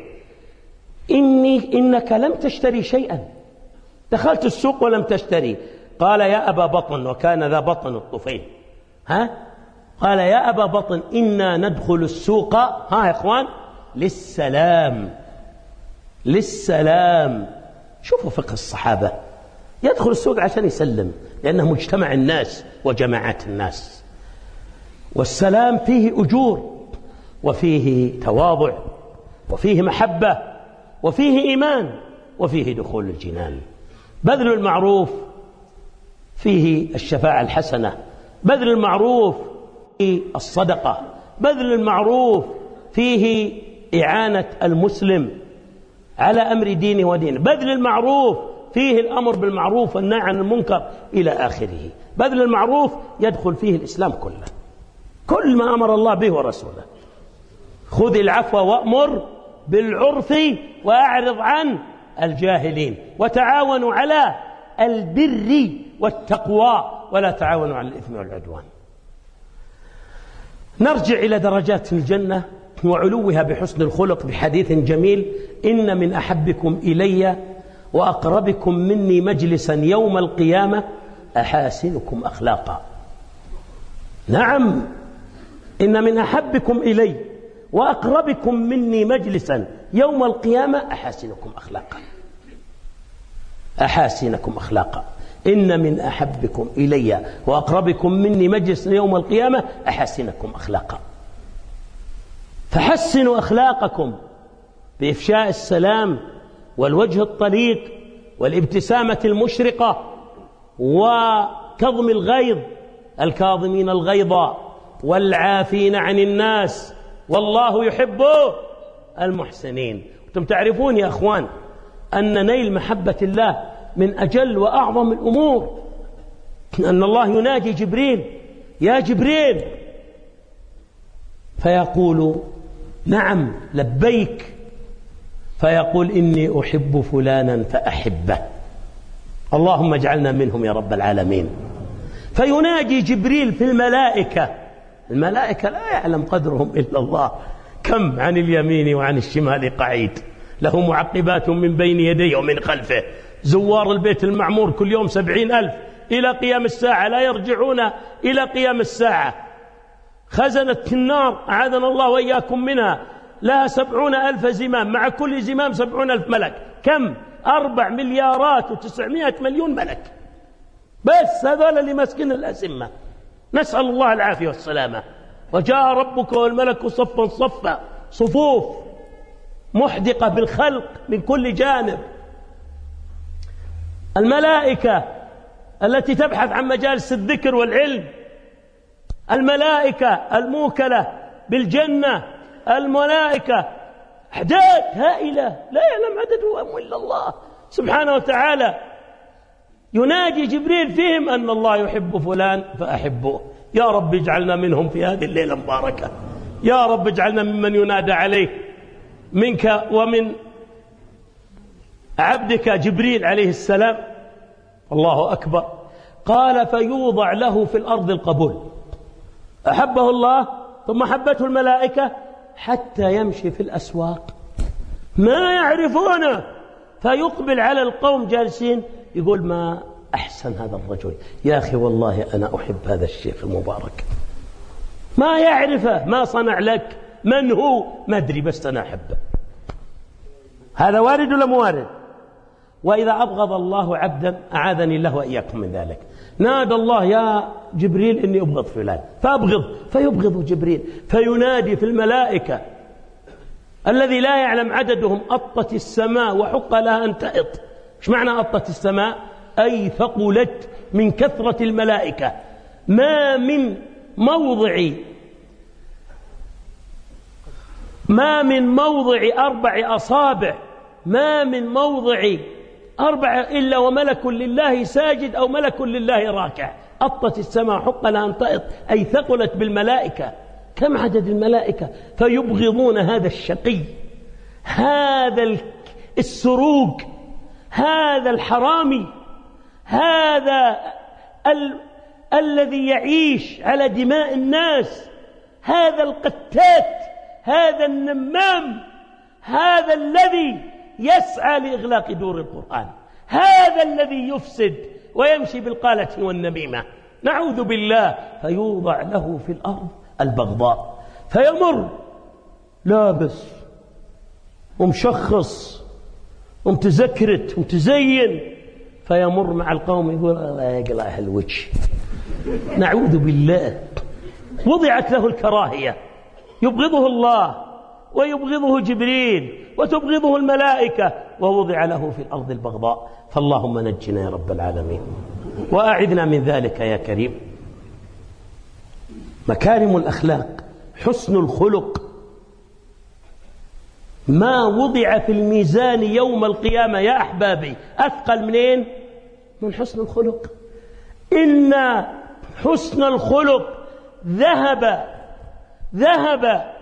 إنك لم تشتري شيئا، دخلت السوق ولم تشتري. قال: يا أبا بطن، وكان ذا بطن الطفيل، قال: يا أبا بطن، إنا ندخل السوق يا إخوان للسلام، للسلام. شوفوا فقه الصحابة، يدخل السوق عشان يسلم، لأنه مجتمع الناس وجماعات الناس. والسلام فيه أجور، وفيه تواضع، وفيه محبة، وفيه إيمان، وفيه دخول الجنان. بذل المعروف فيه الشفاعة الحسنة، بذل المعروف فيه الصدقة، بذل المعروف فيه إعانة المسلم على أمر دينه ودينه، بذل المعروف فيه الأمر بالمعروف والنهي عن المنكر إلى آخره. بذل المعروف يدخل فيه الإسلام كله، كل ما أمر الله به ورسوله. خذ العفو وأمر بالعرف وأعرض عن الجاهلين، وتعاونوا على البر والتقوى ولا تعاونوا على الإثم والعدوان. نرجع إلى درجات الجنة وعلوها بحسن الخلق بحديث جميل: إن من أحبكم إلي وأقربكم مني مجلسا يوم القيامة أحاسنكم أخلاقا. نعم، إن من أحبكم إلي وأقربكم مني مجلسا يوم القيامة أحاسنكم أخلاقا. أحاسنكم أخلاقا. إن من أحبكم إلي وأقربكم مني مجلسا يوم القيامة أحاسنكم أخلاقا. فحسنوا أخلاقكم بإفشاء السلام والوجه الطليق والابتسامة المشرقة وكظم الغيظ، الكاظمين الغيظ والعافين عن الناس والله يحب المحسنين. أنتم تعرفون يا أخوان أن نيل محبة الله من أجل وأعظم الأمور، أن الله ينادي جبريل: يا جبريل، فيقول: نعم لبيك، فيقول: إني أحب فلانا فأحبه. اللهم اجعلنا منهم يا رب العالمين. فينادي جبريل في الملائكة. الملائكة لا يعلم قدرهم إلا الله، كم عن اليمين وعن الشمال قعيد، له معقبات من بين يديه ومن خلفه، زوار البيت المعمور كل يوم 70,000 إلى قيام الساعة، لا يرجعون إلى قيام الساعة. خزنة النار أعاذنا الله وإياكم منها لها 70,000 زمام، مع كل زمام 70,000 ملك. كم؟ 4,900,000,000 ملك. بس هذول اللي ماسكين الأسمة، نسأل الله العافية والسلامة. وجاء ربك والملك صفا صفا، صفوف محدقة بالخلق من كل جانب. الملائكة التي تبحث عن مجالس الذكر والعلم، الملائكة الموكلة بالجنة، الملائكة أعداد هائلة لا يعلم عددهم إلا الله سبحانه وتعالى. ينادي جبريل فيهم أن الله يحب فلان فأحبه. يا رب اجعلنا منهم في هذه الليلة المباركة. يا رب اجعلنا ممن ينادى عليه منك ومن عبدك جبريل عليه السلام. الله أكبر. قال: فيوضع له في الأرض القبول. أحبه الله ثم حبته الملائكة حتى يمشي في الأسواق ما يعرفونه، فيقبل على القوم جالسين يقول: ما أحسن هذا الرجل، يا أخي والله أنا أحب هذا الشيخ المبارك. ما يعرفه، ما صنع لك، من هو ما أدري، بس أنا أحبه. هذا وارد ولا موارد؟ وإذا أبغض الله عبدا أعاذني الله وإياكم من ذلك، نادى الله: يا جبريل إني أبغض فلان، فأبغض، فيبغض جبريل. فينادي في الملائكة الذي لا يعلم عددهم: أطت السماء وحق لها أن تأط. إيش معنى أطت السماء؟ أي ثقلت من كثرة الملائكة. ما من موضع 4 أصابع، ما من موضع 4 إلا وملك لله ساجد أو ملك لله راكع. أطت السماء حق لها أن تأط، أي ثقلت بالملائكة. كم عدد الملائكة؟ فيبغضون هذا الشقي، هذا السروق، هذا الحرامي، هذا الذي يعيش على دماء الناس، هذا القتات، هذا النمام، هذا الذي يسعى لإغلاق دور القرآن، هذا الذي يفسد ويمشي بالقالة والنميمة، نعوذ بالله. فيوضع له في الأرض البغضاء، فيمر لابس ومشخص ومتزكرت ومتزين، فيمر مع القوم يقول: الله يقلع الوجه، نعوذ بالله. وضعت له الكراهية، يبغضه الله ويبغضه جبريل وتبغضه الملائكة، ووضع له في الأرض البغضاء. فاللهم نجنا يا رب العالمين وأعذنا من ذلك يا كريم. مكارم الأخلاق، حسن الخلق، ما وضع في الميزان يوم القيامة يا أحبابي أثقل منين؟ من حسن الخلق. إن حسن الخلق ذهب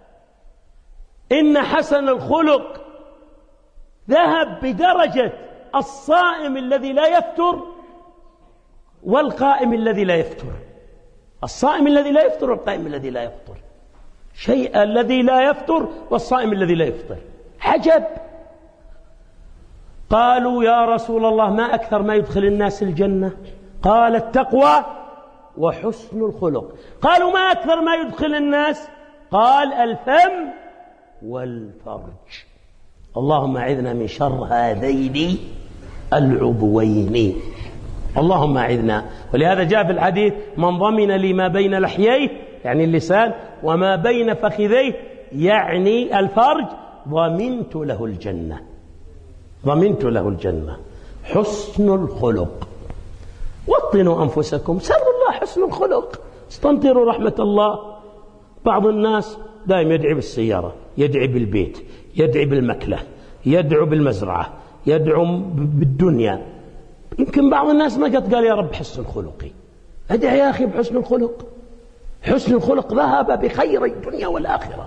إن حسن الخلق ذهب بدرجة الصائم الذي لا يفطر والقائم الذي لا يفطر. الصائم الذي لا يفطر والقائم الذي لا يفطر، شيء الذي لا يفطر والصائم الذي لا يفطر، عجب. قالوا يا رسول الله ما أكثر ما يدخل الناس الجنة؟ قال التقوى وحسن الخلق. قالوا ما أكثر ما يدخل الناس؟ قال الفم والفرج. اللهم أعذنا من شر هذين العضوين، اللهم أعذنا. ولهذا جاء في الحديث من ضمن لي ما بين لحييه يعني اللسان وما بين فخذيه يعني الفرج ضمنت له الجنة، ضمنت له الجنة. حسن الخلق. وطنوا أنفسكم، سلوا الله حسن الخلق، استمطروا رحمة الله. بعض الناس دائما يدعي بالسيارة، يدعي بالبيت، يدعي بالمكلة، يدعو بالمزرعة، يدعو بالدنيا. يمكن بعض الناس ما قال يا رب حسن خلقي. ادعي يا أخي بحسن الخلق. حسن الخلق ذهب بخير الدنيا والآخرة.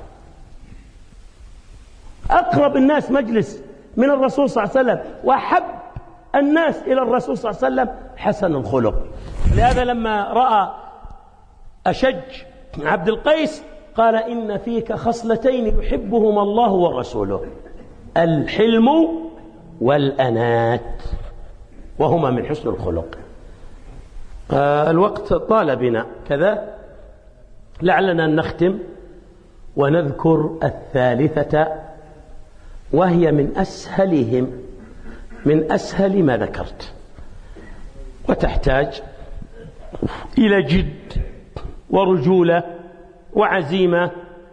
أقرب الناس مجلس من الرسول صلى الله عليه وسلم وأحب الناس إلى الرسول صلى الله عليه وسلم حسن الخلق. لهذا لما رأى أشج عبد القيس قال إن فيك خصلتين يحبهما الله ورسوله، الحلم والأنات، وهما من حسن الخلق. الوقت طال بنا كذا، لعلنا نختم ونذكر الثالثة، وهي من أسهلهم، من أسهل ما ذكرت، وتحتاج إلى جد ورجولة وعزيمة،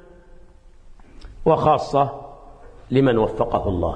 وخاصة لمن وفقه الله.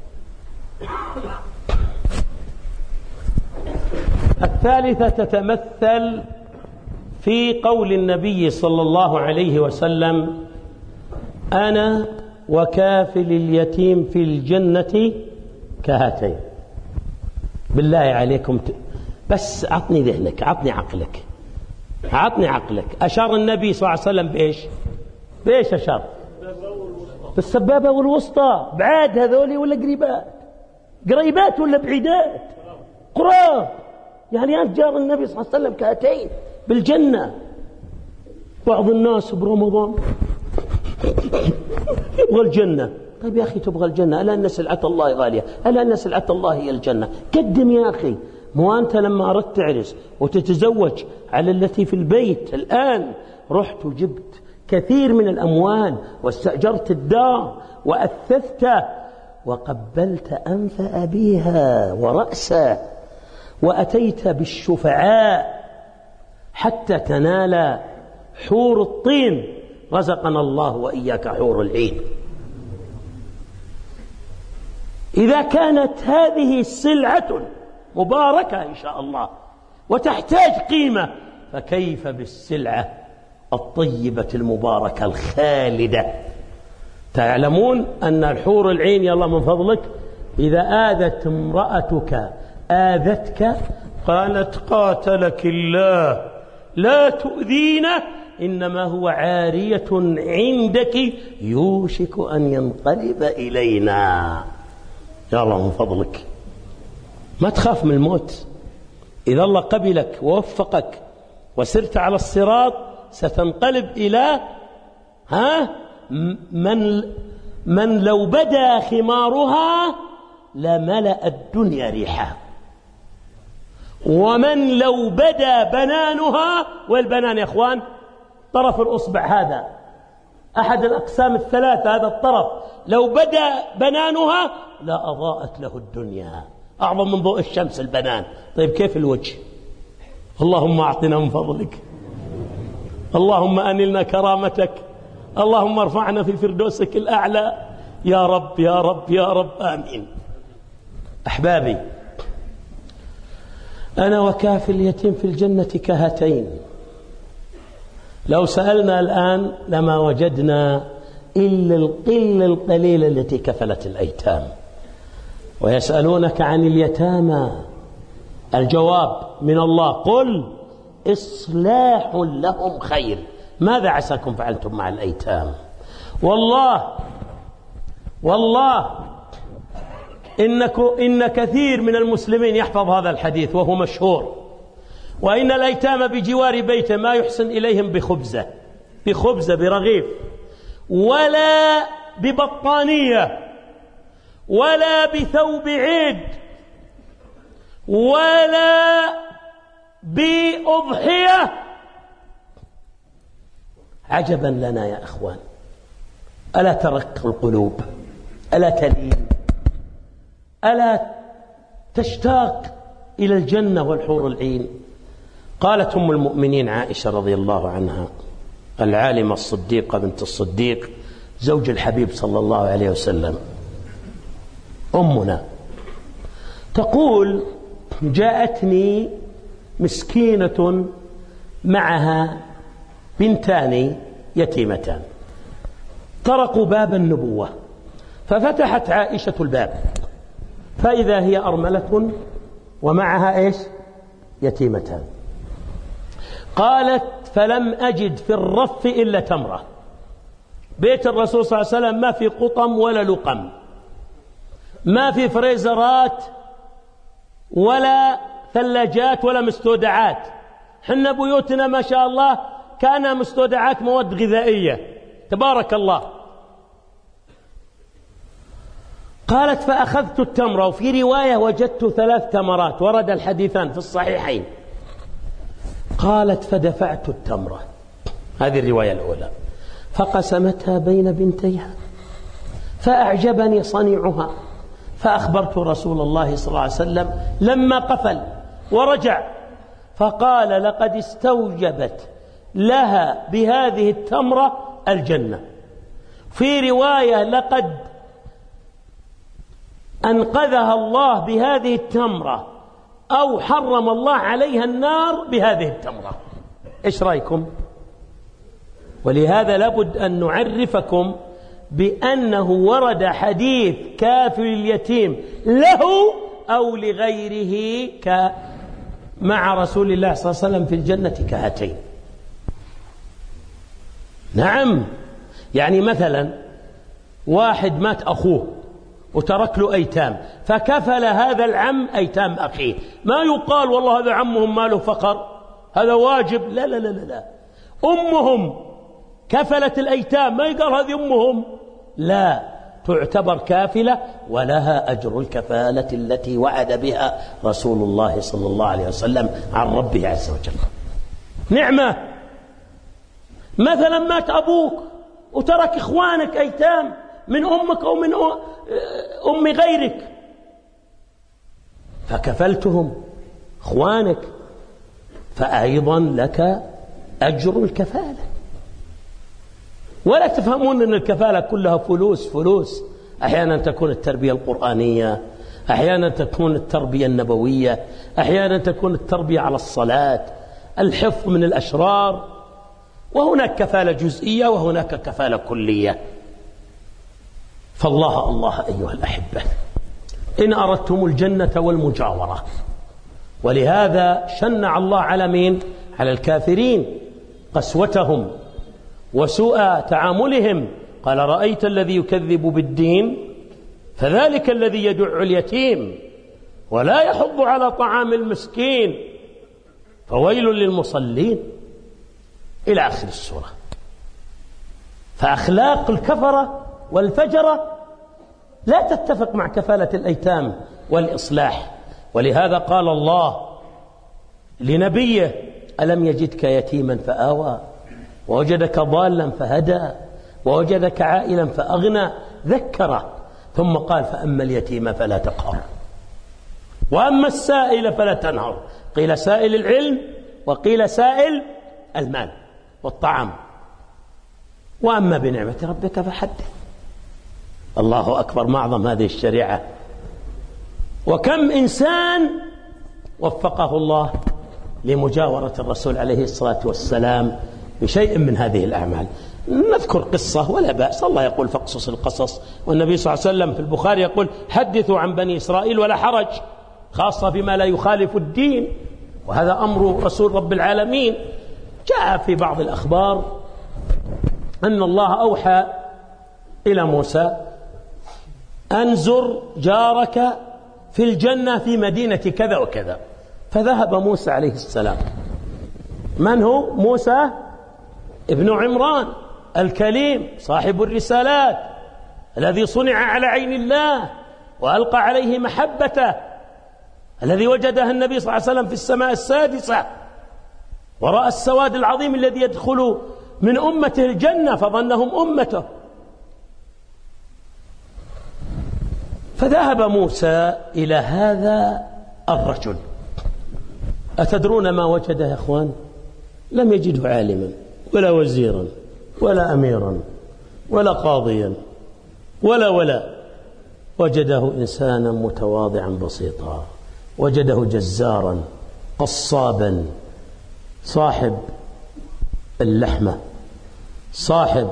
الثالثة تتمثل في قول النبي صلى الله عليه وسلم أنا وكافل اليتيم في الجنة كهاتين. بالله عليكم بس عطني ذهنك، عطني عقلك، عطني عقلك. أشار النبي صلى الله عليه وسلم بإيش؟ بإيش أشار؟ بالسبابة والوسطى. بعاد هذولي ولا قريبات؟ قريبات ولا بعيدات؟ قراب. يعني أنت جار النبي صلى الله عليه وسلم كهاتين بالجنة. بعض الناس برمضان يبغى الجنة. طيب يا أخي تبغى الجنة، ألا أن سلعة الله غالية، ألا أن سلعة الله هي الجنة. قدم يا أخي. مو أنت لما أردت تعرس وتتزوج على التي في البيت الآن رحت وجبت كثير من الأموال واستأجرت الدار وأثثت وقبلت أنف أبيها ورأسه وأتيت بالشفعاء حتى تنال حور الطين، رزقنا الله وإياك حور العين. إذا كانت هذه سلعة مباركة إن شاء الله وتحتاج قيمة، فكيف بالسلعة الطيبة المباركة الخالدة؟ تعلمون أن الحور العين يلا من فضلك إذا آذت امرأتك آذتك قالت قاتلك الله لا تؤذينا إنما هو عارية عندك يوشك أن ينقلب إلينا. يلا من فضلك ما تخاف من الموت. إذا الله قبلك ووفقك وسرت على الصراط ستنقلب إلى من لو بدا خمارها لملأ الدنيا ريحا، ومن لو بدا بنانها، والبنان يا أخوان طرف الأصبع هذا أحد الأقسام الثلاثة، هذا الطرف لو بدا بنانها لا أضاءت له الدنيا، أعظم من ضوء الشمس البنان. طيب كيف الوجه؟ اللهم أعطنا من فضلك، اللهم أنلنا كرامتك، اللهم ارفعنا في فردوسك الأعلى يا رب يا رب يا رب، آمين. أحبابي، أنا وكافل اليتيم في الجنة كهاتين. لو سألنا الآن لما وجدنا إلا القلة القليلة التي كفلت الأيتام. ويسألونك عن اليتامى، الجواب من الله قل إصلاح لهم خير. ماذا عساكم فعلتم مع الأيتام؟ والله إن كثير من المسلمين يحفظ هذا الحديث وهو مشهور، وإن الأيتام بجوار بيته ما يحسن إليهم بخبزة برغيف ولا ببطانية ولا بثوب عيد ولا بأضحية. عجبا لنا يا أخوان، ألا ترق القلوب؟ ألا تلين؟ ألا تشتاق إلى الجنة والحور العين؟ قالت أم المؤمنين عائشة رضي الله عنها العالمة الصديقة بنت الصديق زوج الحبيب صلى الله عليه وسلم، أمنا تقول: جاءتني مسكينة معها بنتان يتيمتان، طرقوا باب النبوة، ففتحت عائشة الباب فإذا هي أرملة ومعها إيش؟ يتيمتان. قالت: فلم أجد في الرف إلا تمرة. بيت الرسول صلى الله عليه وسلم ما في قطم ولا لقم، ما في فريزرات ولا ثلاجات ولا مستودعات. حنا بيوتنا ما شاء الله كانها مستودعات مواد غذائية تبارك الله. قالت: فأخذت التمرة، وفي رواية وجدت 3 تمرات، ورد الحديثان في الصحيحين. قالت: فدفعت التمرة، هذه الرواية الأولى، فقسمتها بين بنتيها، فأعجبني صنيعها، فأخبرت رسول الله صلى الله عليه وسلم لما قفل ورجع، فقال: لقد استوجبت لها بهذه التمرة الجنة. في رواية: لقد أنقذها الله بهذه التمرة، أو حرم الله عليها النار بهذه التمرة. إيش رأيكم؟ ولهذا لابد أن نعرفكم بأنه ورد حديث كافل اليتيم له أو لغيره مع رسول الله صلى الله عليه وسلم في الجنة كهاتين. نعم، يعني مثلا واحد مات أخوه وترك له أيتام، فكفل هذا العم أيتام أخيه، ما يقال والله هذا عمهم ما له فقر، هذا واجب، لا لا لا لا. أمهم كفلت الأيتام، ما يقال هذه أمهم، لا، تعتبر كافلة ولها أجر الكفالة التي وعد بها رسول الله صلى الله عليه وسلم عن ربه عز وجل. نعمة. مثلا مات أبوك وترك إخوانك أيتام من أمك أو من أم غيرك، فكفلتهم إخوانك، فأيضا لك أجر الكفالة. ولا تفهمون أن الكفالة كلها فلوس. أحيانا تكون التربية القرآنية، أحيانا تكون التربية النبوية، أحيانا تكون التربية على الصلاة، الحفظ من الأشرار، وهناك كفالة جزئية وهناك كفالة كلية. فالله الله أيها الأحبة، إن أردتم الجنة والمجاورة. ولهذا شنع الله على مين؟ على الكافرين قسوتهم وسوء تعاملهم. قال: رأيت الذي يكذب بالدين فذلك الذي يدع اليتيم ولا يحض على طعام المسكين فويل للمصلين، إلى آخر السورة. فأخلاق الكفرة والفجرة لا تتفق مع كفالة الأيتام والإصلاح. ولهذا قال الله لنبيه: ألم يجدك يتيما فآوى ووجدك ضالا فهدى ووجدك عائلا فأغنى، ذكره، ثم قال: فأما اليتيم فلا تقهر وأما السائل فلا تنهر. قيل سائل العلم وقيل سائل المال والطعام. وأما بنعمة ربك فحدث. الله أكبر، ما أعظم هذه الشريعة. وكم إنسان وفقه الله لمجاورة الرسول عليه الصلاة والسلام بشيء من هذه الأعمال. نذكر قصة ولا بأس، الله يقول: فاقصص القصص، والنبي صلى الله عليه وسلم في البخاري يقول: حدثوا عن بني إسرائيل ولا حرج، خاصة بما لا يخالف الدين، وهذا أمر رسول رب العالمين. جاء في بعض الأخبار أن الله أوحى إلى موسى: أنزر جارك في الجنة في مدينة كذا وكذا. فذهب موسى عليه السلام. من هو موسى؟ ابن عمران الكليم صاحب الرسالات الذي صنع على عين الله، وألقى عليه محبته الذي وجدها النبي صلى الله عليه وسلم في السماء السادسة، ورأى السواد العظيم الذي يدخل من أمته الجنة فظنهم أمته. فذهب موسى إلى هذا الرجل. أتدرون ما وجده يا أخوان؟ لم يجده عالما ولا وزيرا ولا أميرا ولا قاضيا ولا وجده إنسانا متواضعا بسيطا، وجده جزارا قصابا صاحب اللحمة صاحب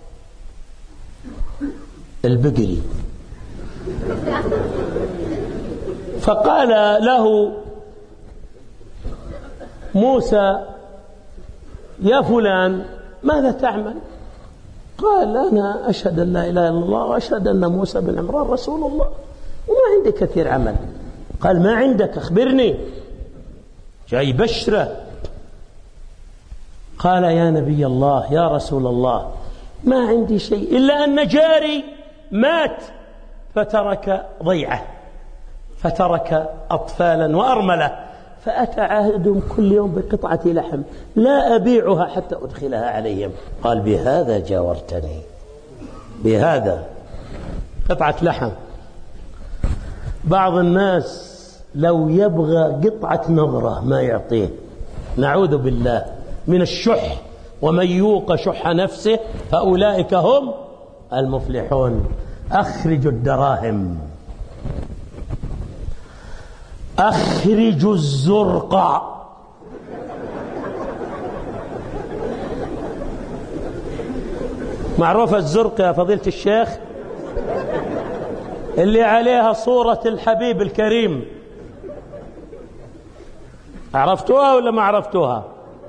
البقري. فقال له موسى: يا فلان ماذا تعمل؟ قال: أنا أشهد أن لا إله إلا الله وأشهد أن موسى بن عمران رسول الله وما عندي كثير عمل. قال: ما عندك؟ أخبرني. جاي بشرة. قال: يا نبي الله يا رسول الله ما عندي شيء إلا أن جاري مات فترك ضيعة، فترك أطفالا وأرملة، فأتعاهدهم كل يوم بقطعة لحم لا أبيعها حتى أدخلها عليهم. قال: بهذا جاورتني، بهذا قطعة لحم. بعض الناس لو يبغى قطعة نظرة ما يعطيه، نعوذ بالله من الشح، ومن يوق شح نفسه فأولئك هم المفلحون. أخرجوا الدراهم، أخرجوا الزرقة. معروفة الزرقة يا فضيلة الشيخ؟ اللي عليها صورة الحبيب الكريم، عرفتوها ولا ما عرفتوها؟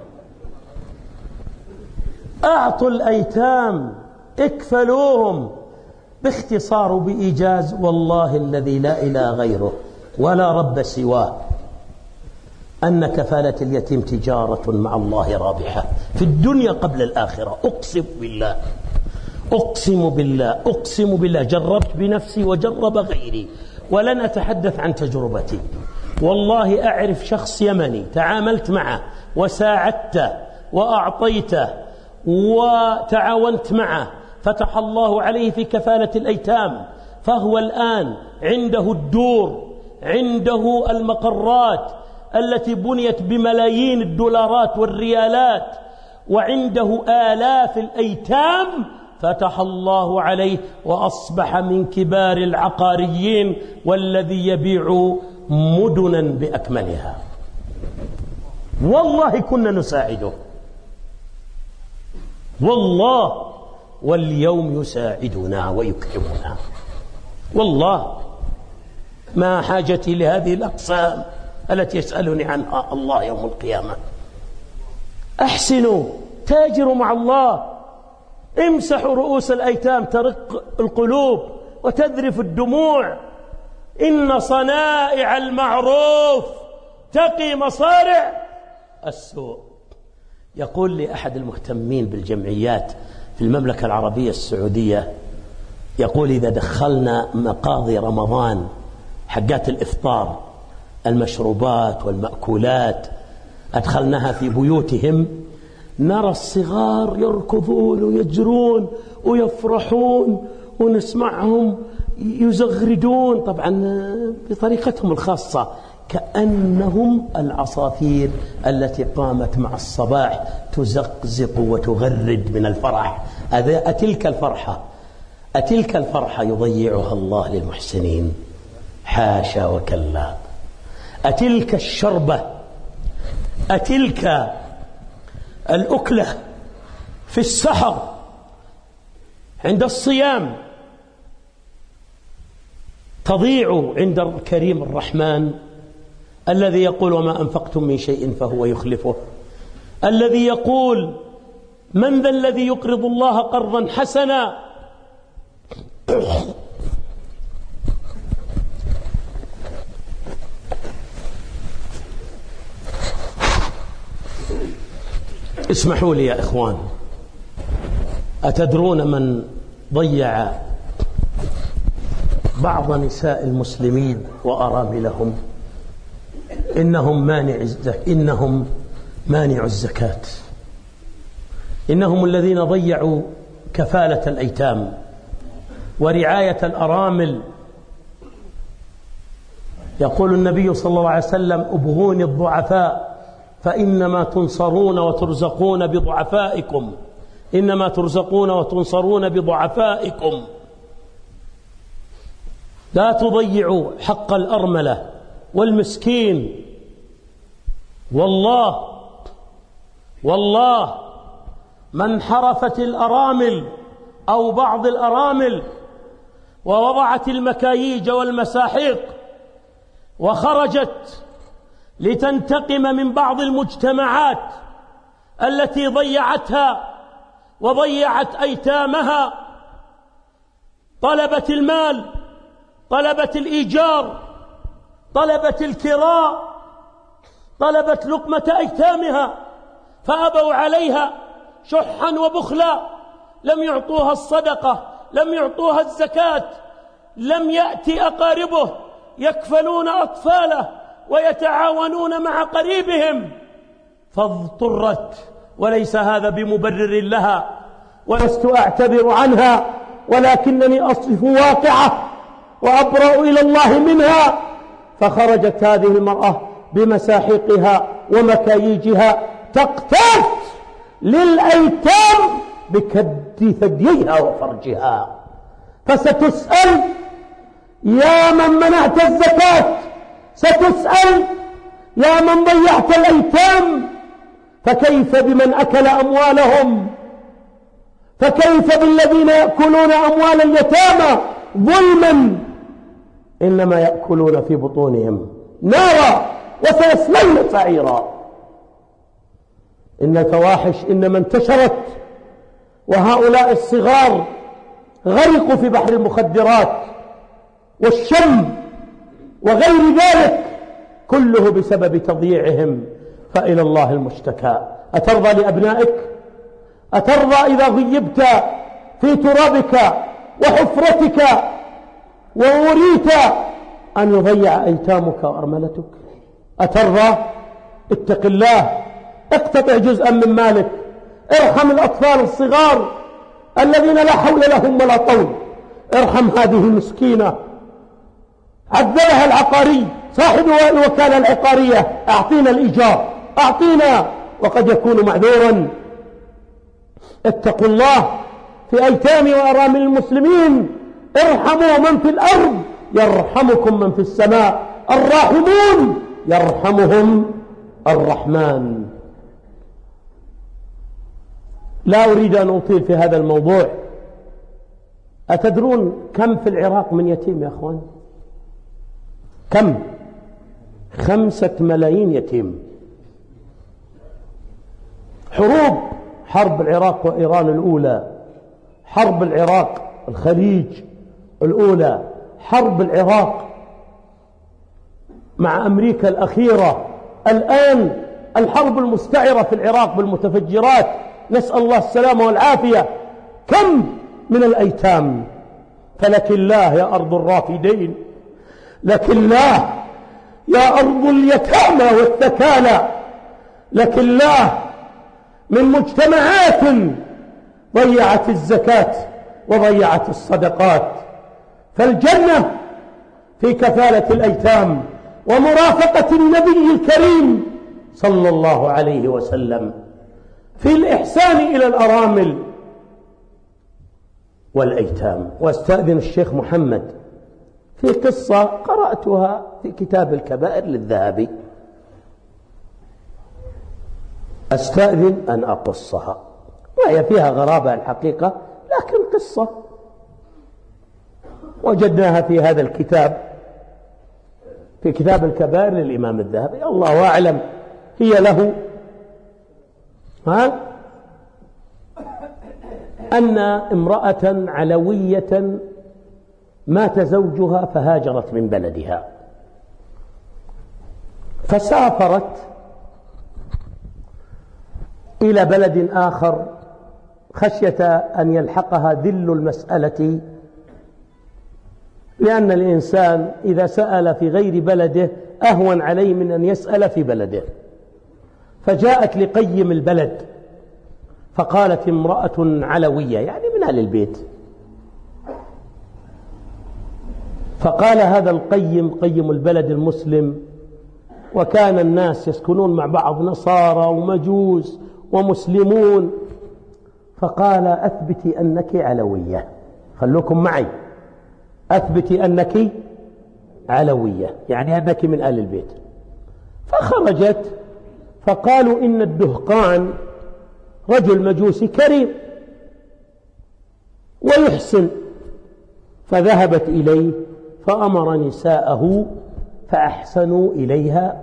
أعطوا الأيتام، اكفلوهم، باختصار وبإيجاز والله الذي لا إله غيره ولا رب سواه، أن كفالة اليتيم تجارة مع الله رابحة في الدنيا قبل الآخرة. أقسم بالله، أقسم بالله، أقسم بالله، جربت بنفسي وجرب غيري، ولن أتحدث عن تجربتي. والله أعرف شخص يمني تعاملت معه وساعدته وأعطيته وتعاونت معه، فتح الله عليه في كفالة الأيتام، فهو الآن عنده الدور، عنده المقرات التي بنيت بملايين الدولارات والريالات، وعنده آلاف الأيتام، فتح الله عليه وأصبح من كبار العقاريين، والذي يبيع مدنا بأكملها. والله كنا نساعده، والله، واليوم يساعدنا ويكرمنا. والله ما حاجتي لهذه الأقسام التي يسألني عنها الله يوم القيامة. أحسنوا، تاجروا مع الله، امسحوا رؤوس الأيتام، ترق القلوب وتذرف الدموع. إن صنائع المعروف تقي مصارع السوء. يقول لي أحد المهتمين بالجمعيات في المملكة العربية السعودية، يقول: إذا دخلنا مقاضي رمضان حقات الإفطار، المشروبات والمأكولات، أدخلناها في بيوتهم، نرى الصغار يركضون ويجرون ويفرحون، ونسمعهم يزغردون، طبعا بطريقتهم الخاصة، كأنهم العصافير التي قامت مع الصباح تزقزق وتغرد من الفرح. أتلك الفرحة يضيعها الله للمحسنين؟ حاشا وكلا. أتلك الشربة، أتلك الأكلة في السحر عند الصيام تضيع عند الكريم الرحمن الذي يقول: وما أنفقتم من شيء فهو يخلفه، الذي يقول: من ذا الذي يقرض الله قرضا حسنا. اسمحوا لي يا إخوان، أتدرون من ضيع بعض نساء المسلمين وأراملهم إنهم مانع الزكاة، إنهم الذين ضيعوا كفالة الأيتام ورعاية الأرامل. يقول النبي صلى الله عليه وسلم: ابغوني الضعفاء فإنما تنصرون وترزقون بضعفائكم، إنما ترزقون وتنصرون بضعفائكم. لا تضيعوا حق الأرملة والمسكين. والله من حرفت الأرامل أو بعض الأرامل ووضعت المكاييج والمساحيق وخرجت لتنتقم من بعض المجتمعات التي ضيعتها وضيعت أيتامها، طلبت المال، طلبت الإيجار، طلبت الكراء، طلبت لقمة أيتامها فأبوا عليها شحا وبخلا، لم يعطوها الصدقة، لم يعطوها الزكاة، لم يأتي أقاربه يكفلون أطفاله ويتعاونون مع قريبهم، فاضطرت. وليس هذا بمبرر لها، ولست أعتبر عنها، ولكنني أصف واقعة وأبرأ إلى الله منها. فخرجت هذه المرأة بمساحيقها ومكاييجها تقتات للأيتام بكد ثدييها وفرجها، فستسأل يا من منعت الزكاة، ستسأل يا من ضيعت الأيتام. فكيف بمن أكل أموالهم؟ فكيف بالذين يأكلون أموال اليتامى ظلما؟ إنما يأكلون في بطونهم نارا وسيصلون سعيرا. إن الفواحش إنما انتشرت، وهؤلاء الصغار غرقوا في بحر المخدرات والشم وغير ذلك، كله بسبب تضييعهم، فإلى الله المشتكى. أترضى لأبنائك؟ أترضى إذا غيبت في ترابك وحفرتك ووريت أن يضيع أيتامك وأرملتك؟ أترضى؟ اتق الله، اقتطع جزءا من مالك، ارحم الأطفال الصغار الذين لا حول لهم ولا طول، ارحم هذه المسكينة عذبها العقاري صاحب الوكالة العقارية: أعطينا الإيجار، أعطينا، وقد يكون معذورا. اتقوا الله في أيتام وأرامل المسلمين، ارحموا من في الأرض يرحمكم من في السماء، الراحمون يرحمهم الرحمن. لا أريد أن أطيل في هذا الموضوع. أتدرون كم في العراق من يتيم يا أخوان؟ كم؟ 5 ملايين يتيم. حرب العراق وإيران الأولى، حرب العراق الخليج الأولى، حرب العراق مع أمريكا الأخيرة، الآن الحرب المستعرة في العراق بالمتفجرات، نسأل الله السلامة والعافية. كم من الأيتام؟ فلك الله يا أرض الرافدين، لك الله يا أرض اليتامى والثكالى، لك الله من مجتمعات ضيعت الزكاة وضيعت الصدقات. فالجنة في كفالة الأيتام ومرافقة النبي الكريم صلى الله عليه وسلم في الإحسان إلى الأرامل والأيتام. واستأذن الشيخ محمد في قصة قرأتها في كتاب الكبائر للذهبي، أستأذن أن أقصها، وهي فيها غرابة الحقيقة، لكن قصة وجدناها في هذا الكتاب، في كتاب الكبائر للإمام الذهبي، الله أعلم هي له. أن امرأة علوية مات زوجها فهاجرت من بلدها، فسافرت إلى بلد آخر خشية أن يلحقها ذل المسألة لأن الإنسان إذا سأل في غير بلده أهون عليه من أن يسأل في بلده. فجاءت لقيم البلد فقالت امرأة علوية يعني من أهل البيت، فقال هذا القيم قيم البلد المسلم، وكان الناس يسكنون مع بعض نصارى ومجوس ومسلمون، فقال أثبتي أنك علوية، خلوكم معي، أثبتي أنك علوية يعني أنك من أهل البيت. فخرجت فقالوا إن الدهقان رجل مجوسي كريم ويحسن، فذهبت إليه فأمر نساءه فأحسنوا إليها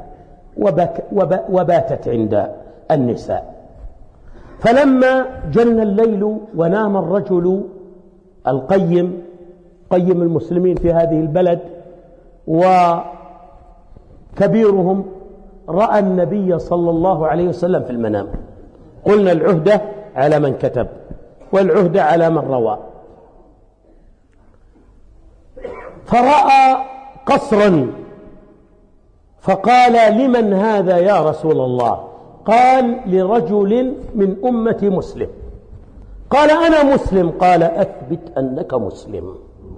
وباتت عند النساء. فلما جن الليل ونام الرجل القيم قيم المسلمين في هذه البلد وكبيرهم رأى النبي صلى الله عليه وسلم في المنام. قلنا العهدة على من كتب والعهدة على من روى. فرأى قصرا فقال لمن هذا يا رسول الله؟ قال لرجل من أمة مسلم. قال أنا مسلم. قال أثبت أنك مسلم.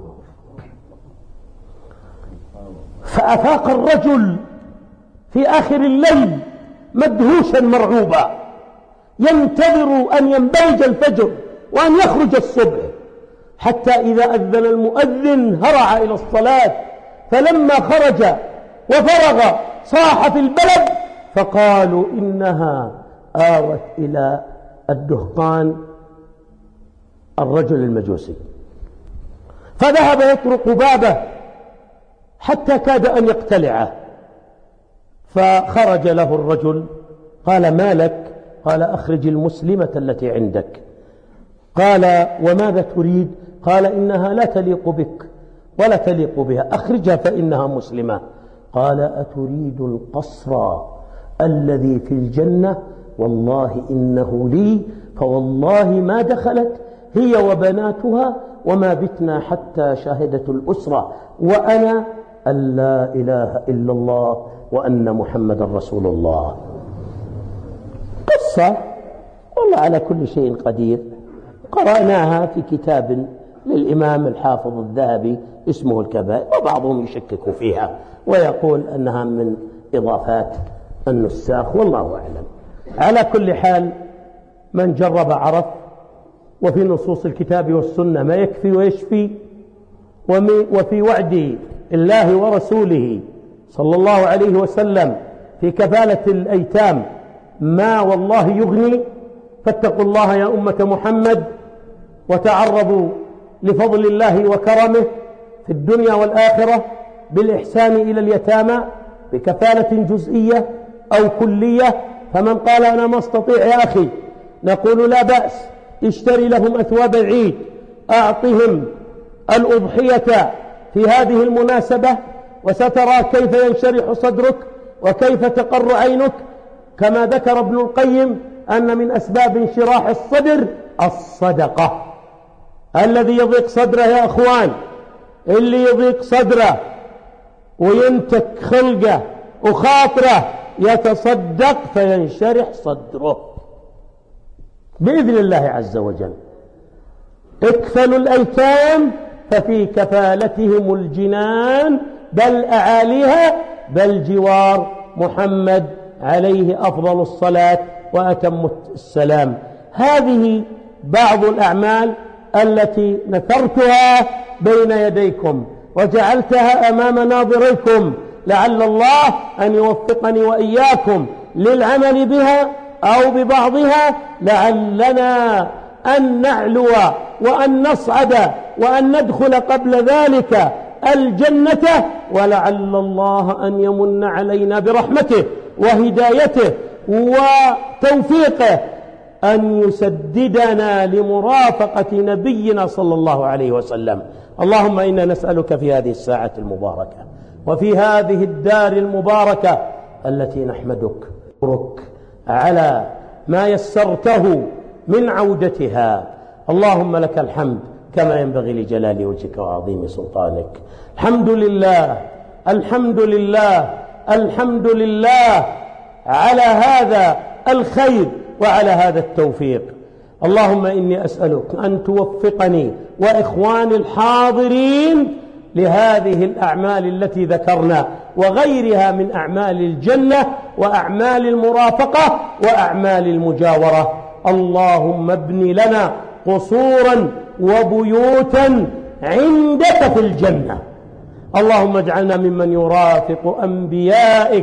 فأفاق الرجل في آخر الليل مدهوشا مرعوبا ينتظر أن ينبلج الفجر وأن يخرج الصبح، حتى إذا أذن المؤذن هرع إلى الصلاة. فلما خرج وفرغ صاح في البلد فقالوا إنها آوت إلى الدهقان الرجل المجوسي، فذهب يطرق بابه حتى كاد أن يقتلعه. فخرج له الرجل قال ما لك؟ قال أخرج المسلمة التي عندك. قال وماذا تريد؟ قال إنها لا تليق بك ولا تليق بها، أخرجها فإنها مسلمة. قال أتريد القصر الذي في الجنة؟ والله إنه لي، فوالله ما دخلت هي وبناتها وما بتنا حتى شهدت الأسرة وأنا أن لا إله إلا الله وأن محمد رسول الله. قصة والله على كل شيء قدير، قرأناها في كتاب للإمام الحافظ الذهبي اسمه الكبائر، وبعضهم يشكك فيها ويقول أنها من إضافات النساخ، والله أعلم. على كل حال من جرب عرف، وفي نصوص الكتاب والسنة ما يكفي ويشفي، وفي وعد الله ورسوله صلى الله عليه وسلم في كفالة الأيتام ما والله يغني. فاتقوا الله يا أمة محمد وتعرضوا لفضل الله وكرمه في الدنيا والآخرة بالإحسان إلى اليتامى بكفالة جزئية أو كلية. فمن قال أنا ما استطيع يا أخي نقول لا بأس، اشتري لهم أثواب العيد، أعطهم الأضحية في هذه المناسبة، وسترى كيف ينشرح صدرك وكيف تقر عينك. كما ذكر ابن القيم أن من أسباب انشراح الصدر الصدقة. الذي يضيق صدره يا أخوان، اللي يضيق صدره وينتك خلقه وخاطره يتصدق فينشرح صدره بإذن الله عز وجل. اكفلوا الأيتام ففي كفالتهم الجنان بل أعاليها بل جوار محمد عليه أفضل الصلاة وأتم السلام. هذه بعض الأعمال التي نثرتها بين يديكم وجعلتها أمام ناظريكم، لعل الله أن يوفقني وإياكم للعمل بها أو ببعضها، لعلنا أن نعلو وأن نصعد وأن ندخل قبل ذلك الجنة، ولعل الله أن يمن علينا برحمته وهدايته وتوفيقه أن يسددنا لمرافقة نبينا صلى الله عليه وسلم. اللهم إنا نسألك في هذه الساعة المباركة وفي هذه الدار المباركة التي نحمدك على ما يسرته من عودتها. اللهم لك الحمد كما ينبغي لجلال وجهك وعظيم سلطانك. الحمد لله، الحمد لله، الحمد لله على هذا الخير وعلى هذا التوفيق. اللهم إني أسألك أن توفقني وإخواني الحاضرين لهذه الأعمال التي ذكرنا وغيرها من أعمال الجنة وأعمال المرافقة وأعمال المجاورة. اللهم ابن لنا قصورا وبيوتا عندك في الجنة. اللهم اجعلنا ممن يرافق أنبيائك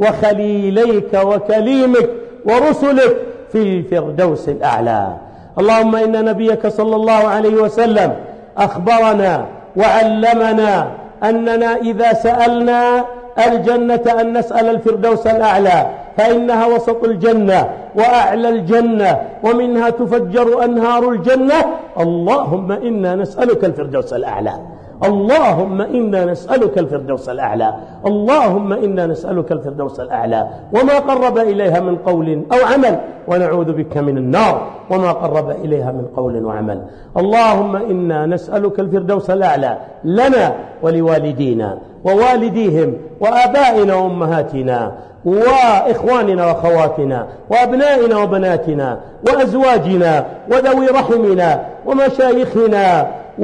وخليليك وكليمك ورسلك في الفردوس الأعلى. اللهم إن نبيك صلى الله عليه وسلم أخبرنا وعلمنا أننا إذا سألنا الجنة أن نسأل الفردوس الأعلى، فإنها وسط الجنة وأعلى الجنة ومنها تفجر أنهار الجنة. اللهم إنا نسألك الفردوس الأعلى، اللهم إنا نسألك الفردوس الأعلى، اللهم إنا نسألك الفردوس الأعلى وما قرب إليها من قول أو عمل، ونعوذ بك من النار وما قرب إليها من قول وعمل. اللهم إنا نسألك الفردوس الأعلى لنا ولوالدينا ووالديهم وآبائنا وأمهاتنا وإخواننا وأخواتنا وأبنائنا وبناتنا وأزواجنا وذوي رحمنا ومشايخنا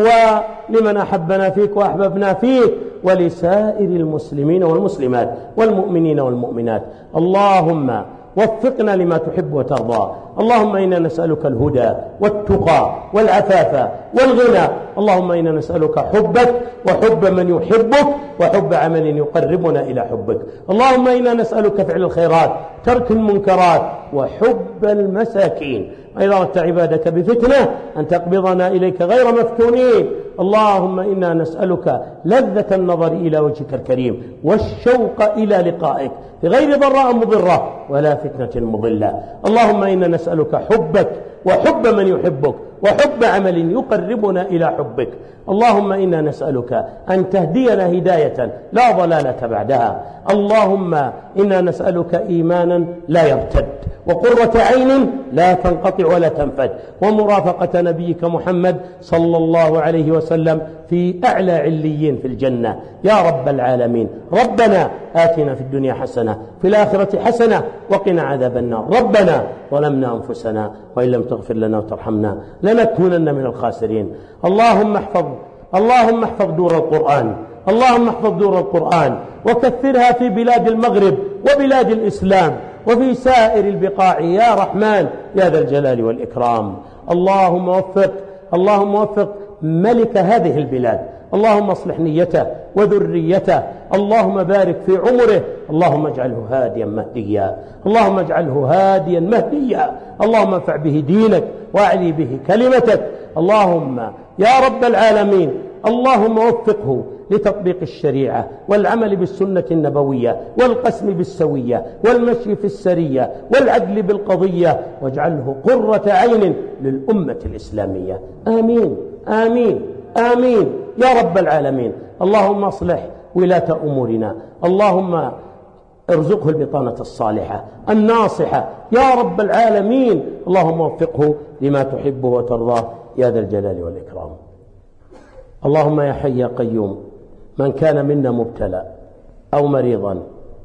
ولمن أحبنا فيك وأحببنا فيك ولسائر المسلمين والمسلمات والمؤمنين والمؤمنات. اللهم وفقنا لما تحب وترضى. اللهم إنا نسألك الهدى والتقى والعفاف والغنى. اللهم إنا نسألك حبك وحب من يحبك وحب عمل يقربنا إلى حبك. اللهم إنا نسألك فعل الخيرات، ترك المنكرات، وحب المساكين. وإذا أردت عبادك بفتنة أن تقبضنا إليك غير مفتونين. اللهم إنا نسألك لذة النظر إلى وجهك الكريم والشوق إلى لقائك في غير ضراء مضرة ولا فتنة مضلة. اللهم إنا نسألك حبك وحب من يحبك وحب عمل يقربنا إلى حبك. اللهم إنا نسألك أن تهدينا هداية لا ضلالة بعدها. اللهم إنا نسألك إيمانا لا يرتد، وقرة عين لا تنقطع ولا تنفد، ومرافقة نبيك محمد صلى الله عليه وسلم في أعلى عليين في الجنة يا رب العالمين. ربنا آتنا في الدنيا حسنة في الآخرة حسنة وقنا عذاب النار. ربنا ظلمنا أنفسنا وإن لم تغفر لنا وترحمنا لنكونن من الخاسرين. اللهم احفظ دور القرآن، اللهم احفظ دور القرآن وكثرها في بلاد المغرب وبلاد الإسلام وفي سائر البقاع يا رحمن يا ذا الجلال والإكرام. اللهم وفق ملك هذه البلاد، اللهم اصلح نيته وذريته، اللهم بارك في عمره، اللهم اجعله هاديا مهديا، اللهم اجعله هاديا مهديا، اللهم انفع به دينك واعلي به كلمتك. اللهم يا رب العالمين اللهم وفقه لتطبيق الشريعة والعمل بالسنة النبوية والقسم بالسوية والمشي في السرية والعدل بالقضية، واجعله قرة عين للأمة الإسلامية. آمين آمين آمين يا رب العالمين. اللهم اصلح ولاة أمورنا، اللهم ارزقه البطانة الصالحة الناصحة يا رب العالمين. اللهم وفقه لما تحبه وترضاه يا ذا الجلال والإكرام. اللهم يا حي يا قيوم من كان منا مبتلى أو مريضا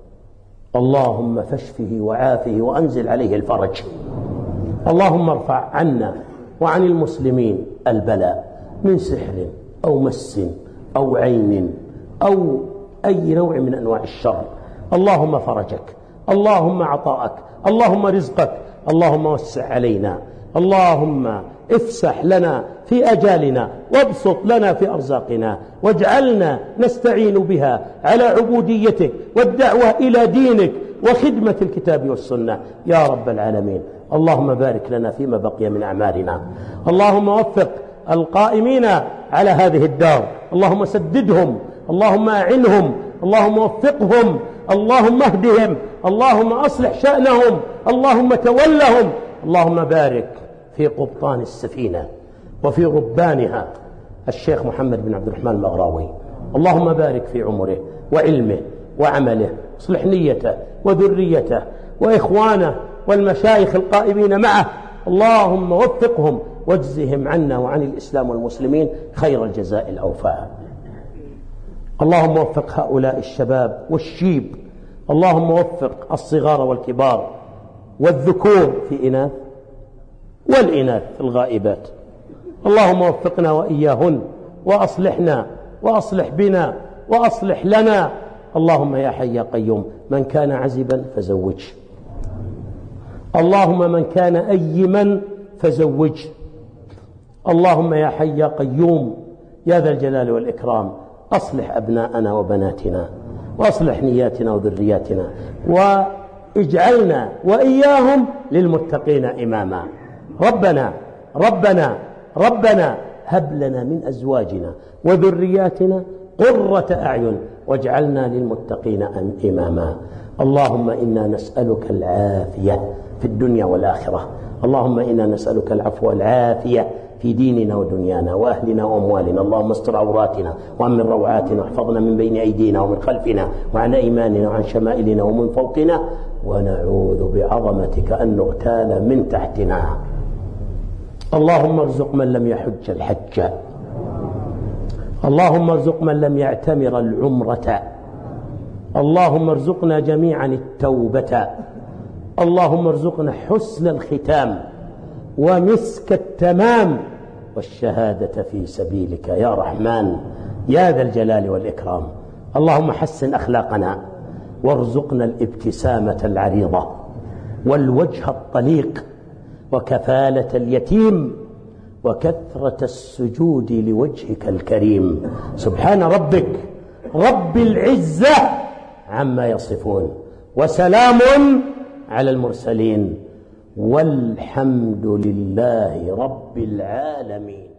اللهم فاشفه وعافه وأنزل عليه الفرج. اللهم ارفع عنا وعن المسلمين البلاء من سحر أو مس أو عين أو أي نوع من أنواع الشر. اللهم فرجك، اللهم عطاءك، اللهم رزقك، اللهم وسع علينا، اللهم افسح لنا في أجالنا وابسط لنا في أرزاقنا، واجعلنا نستعين بها على عبوديتك والدعوة إلى دينك وخدمة الكتاب والسنة يا رب العالمين. اللهم بارك لنا فيما بقي من أعمالنا. اللهم وفق القائمين على هذه الدار، اللهم سددهم، اللهم أعنهم، اللهم وفقهم، اللهم اهدهم، اللهم أصلح شأنهم، اللهم تولهم. اللهم بارك في قبطان السفينة وفي ربانها الشيخ محمد بن عبد الرحمن المغراوي، اللهم بارك في عمره وعلمه وعمله، اصلح نيته وذريته وإخوانه والمشايخ القائمين معه، اللهم وفقهم واجزهم عنا وعن الإسلام والمسلمين خير الجزاء الأوفاء. اللهم وفق هؤلاء الشباب والشيب، اللهم وفق الصغار والكبار والذكور في إناث والإناث الغائبات، اللهم وفقنا وإياهن وأصلحنا وأصلح بنا وأصلح لنا. اللهم يا حي يا قيوم من كان عزبا فزوج، اللهم من كان أيما فزوج، اللهم يا حي يا قيوم يا ذا الجلال والإكرام أصلح أبناءنا وبناتنا وأصلح نياتنا وذرياتنا واجعلنا وإياهم للمتقين إماما. ربنا ربنا ربنا هب لنا من أزواجنا وذرياتنا قرة أعين واجعلنا للمتقين إماما. اللهم إنا نسألك العافية في الدنيا والآخرة، اللهم إنا نسألك العفو والعافية في ديننا ودنيانا وأهلنا وأموالنا. اللهم استر عوراتنا وأمن روعاتنا واحفظنا من بين أيدينا ومن خلفنا وعن أيماننا وعن شمائلنا ومن فوقنا، ونعوذ بعظمتك أن نغتال من تحتنا. اللهم ارزق من لم يحج الحج، اللهم ارزق من لم يعتمر العمرة، اللهم ارزقنا جميعا التوبة، اللهم ارزقنا حسن الختام ومسك التمام والشهادة في سبيلك يا رحمن يا ذا الجلال والإكرام. اللهم حسن أخلاقنا وارزقنا الابتسامة العريضة والوجه الطليق وكفالة اليتيم وكثرة السجود لوجهك الكريم. سبحان ربك رب العزة عما يصفون، وسلام على المرسلين، والحمد لله رب العالمين.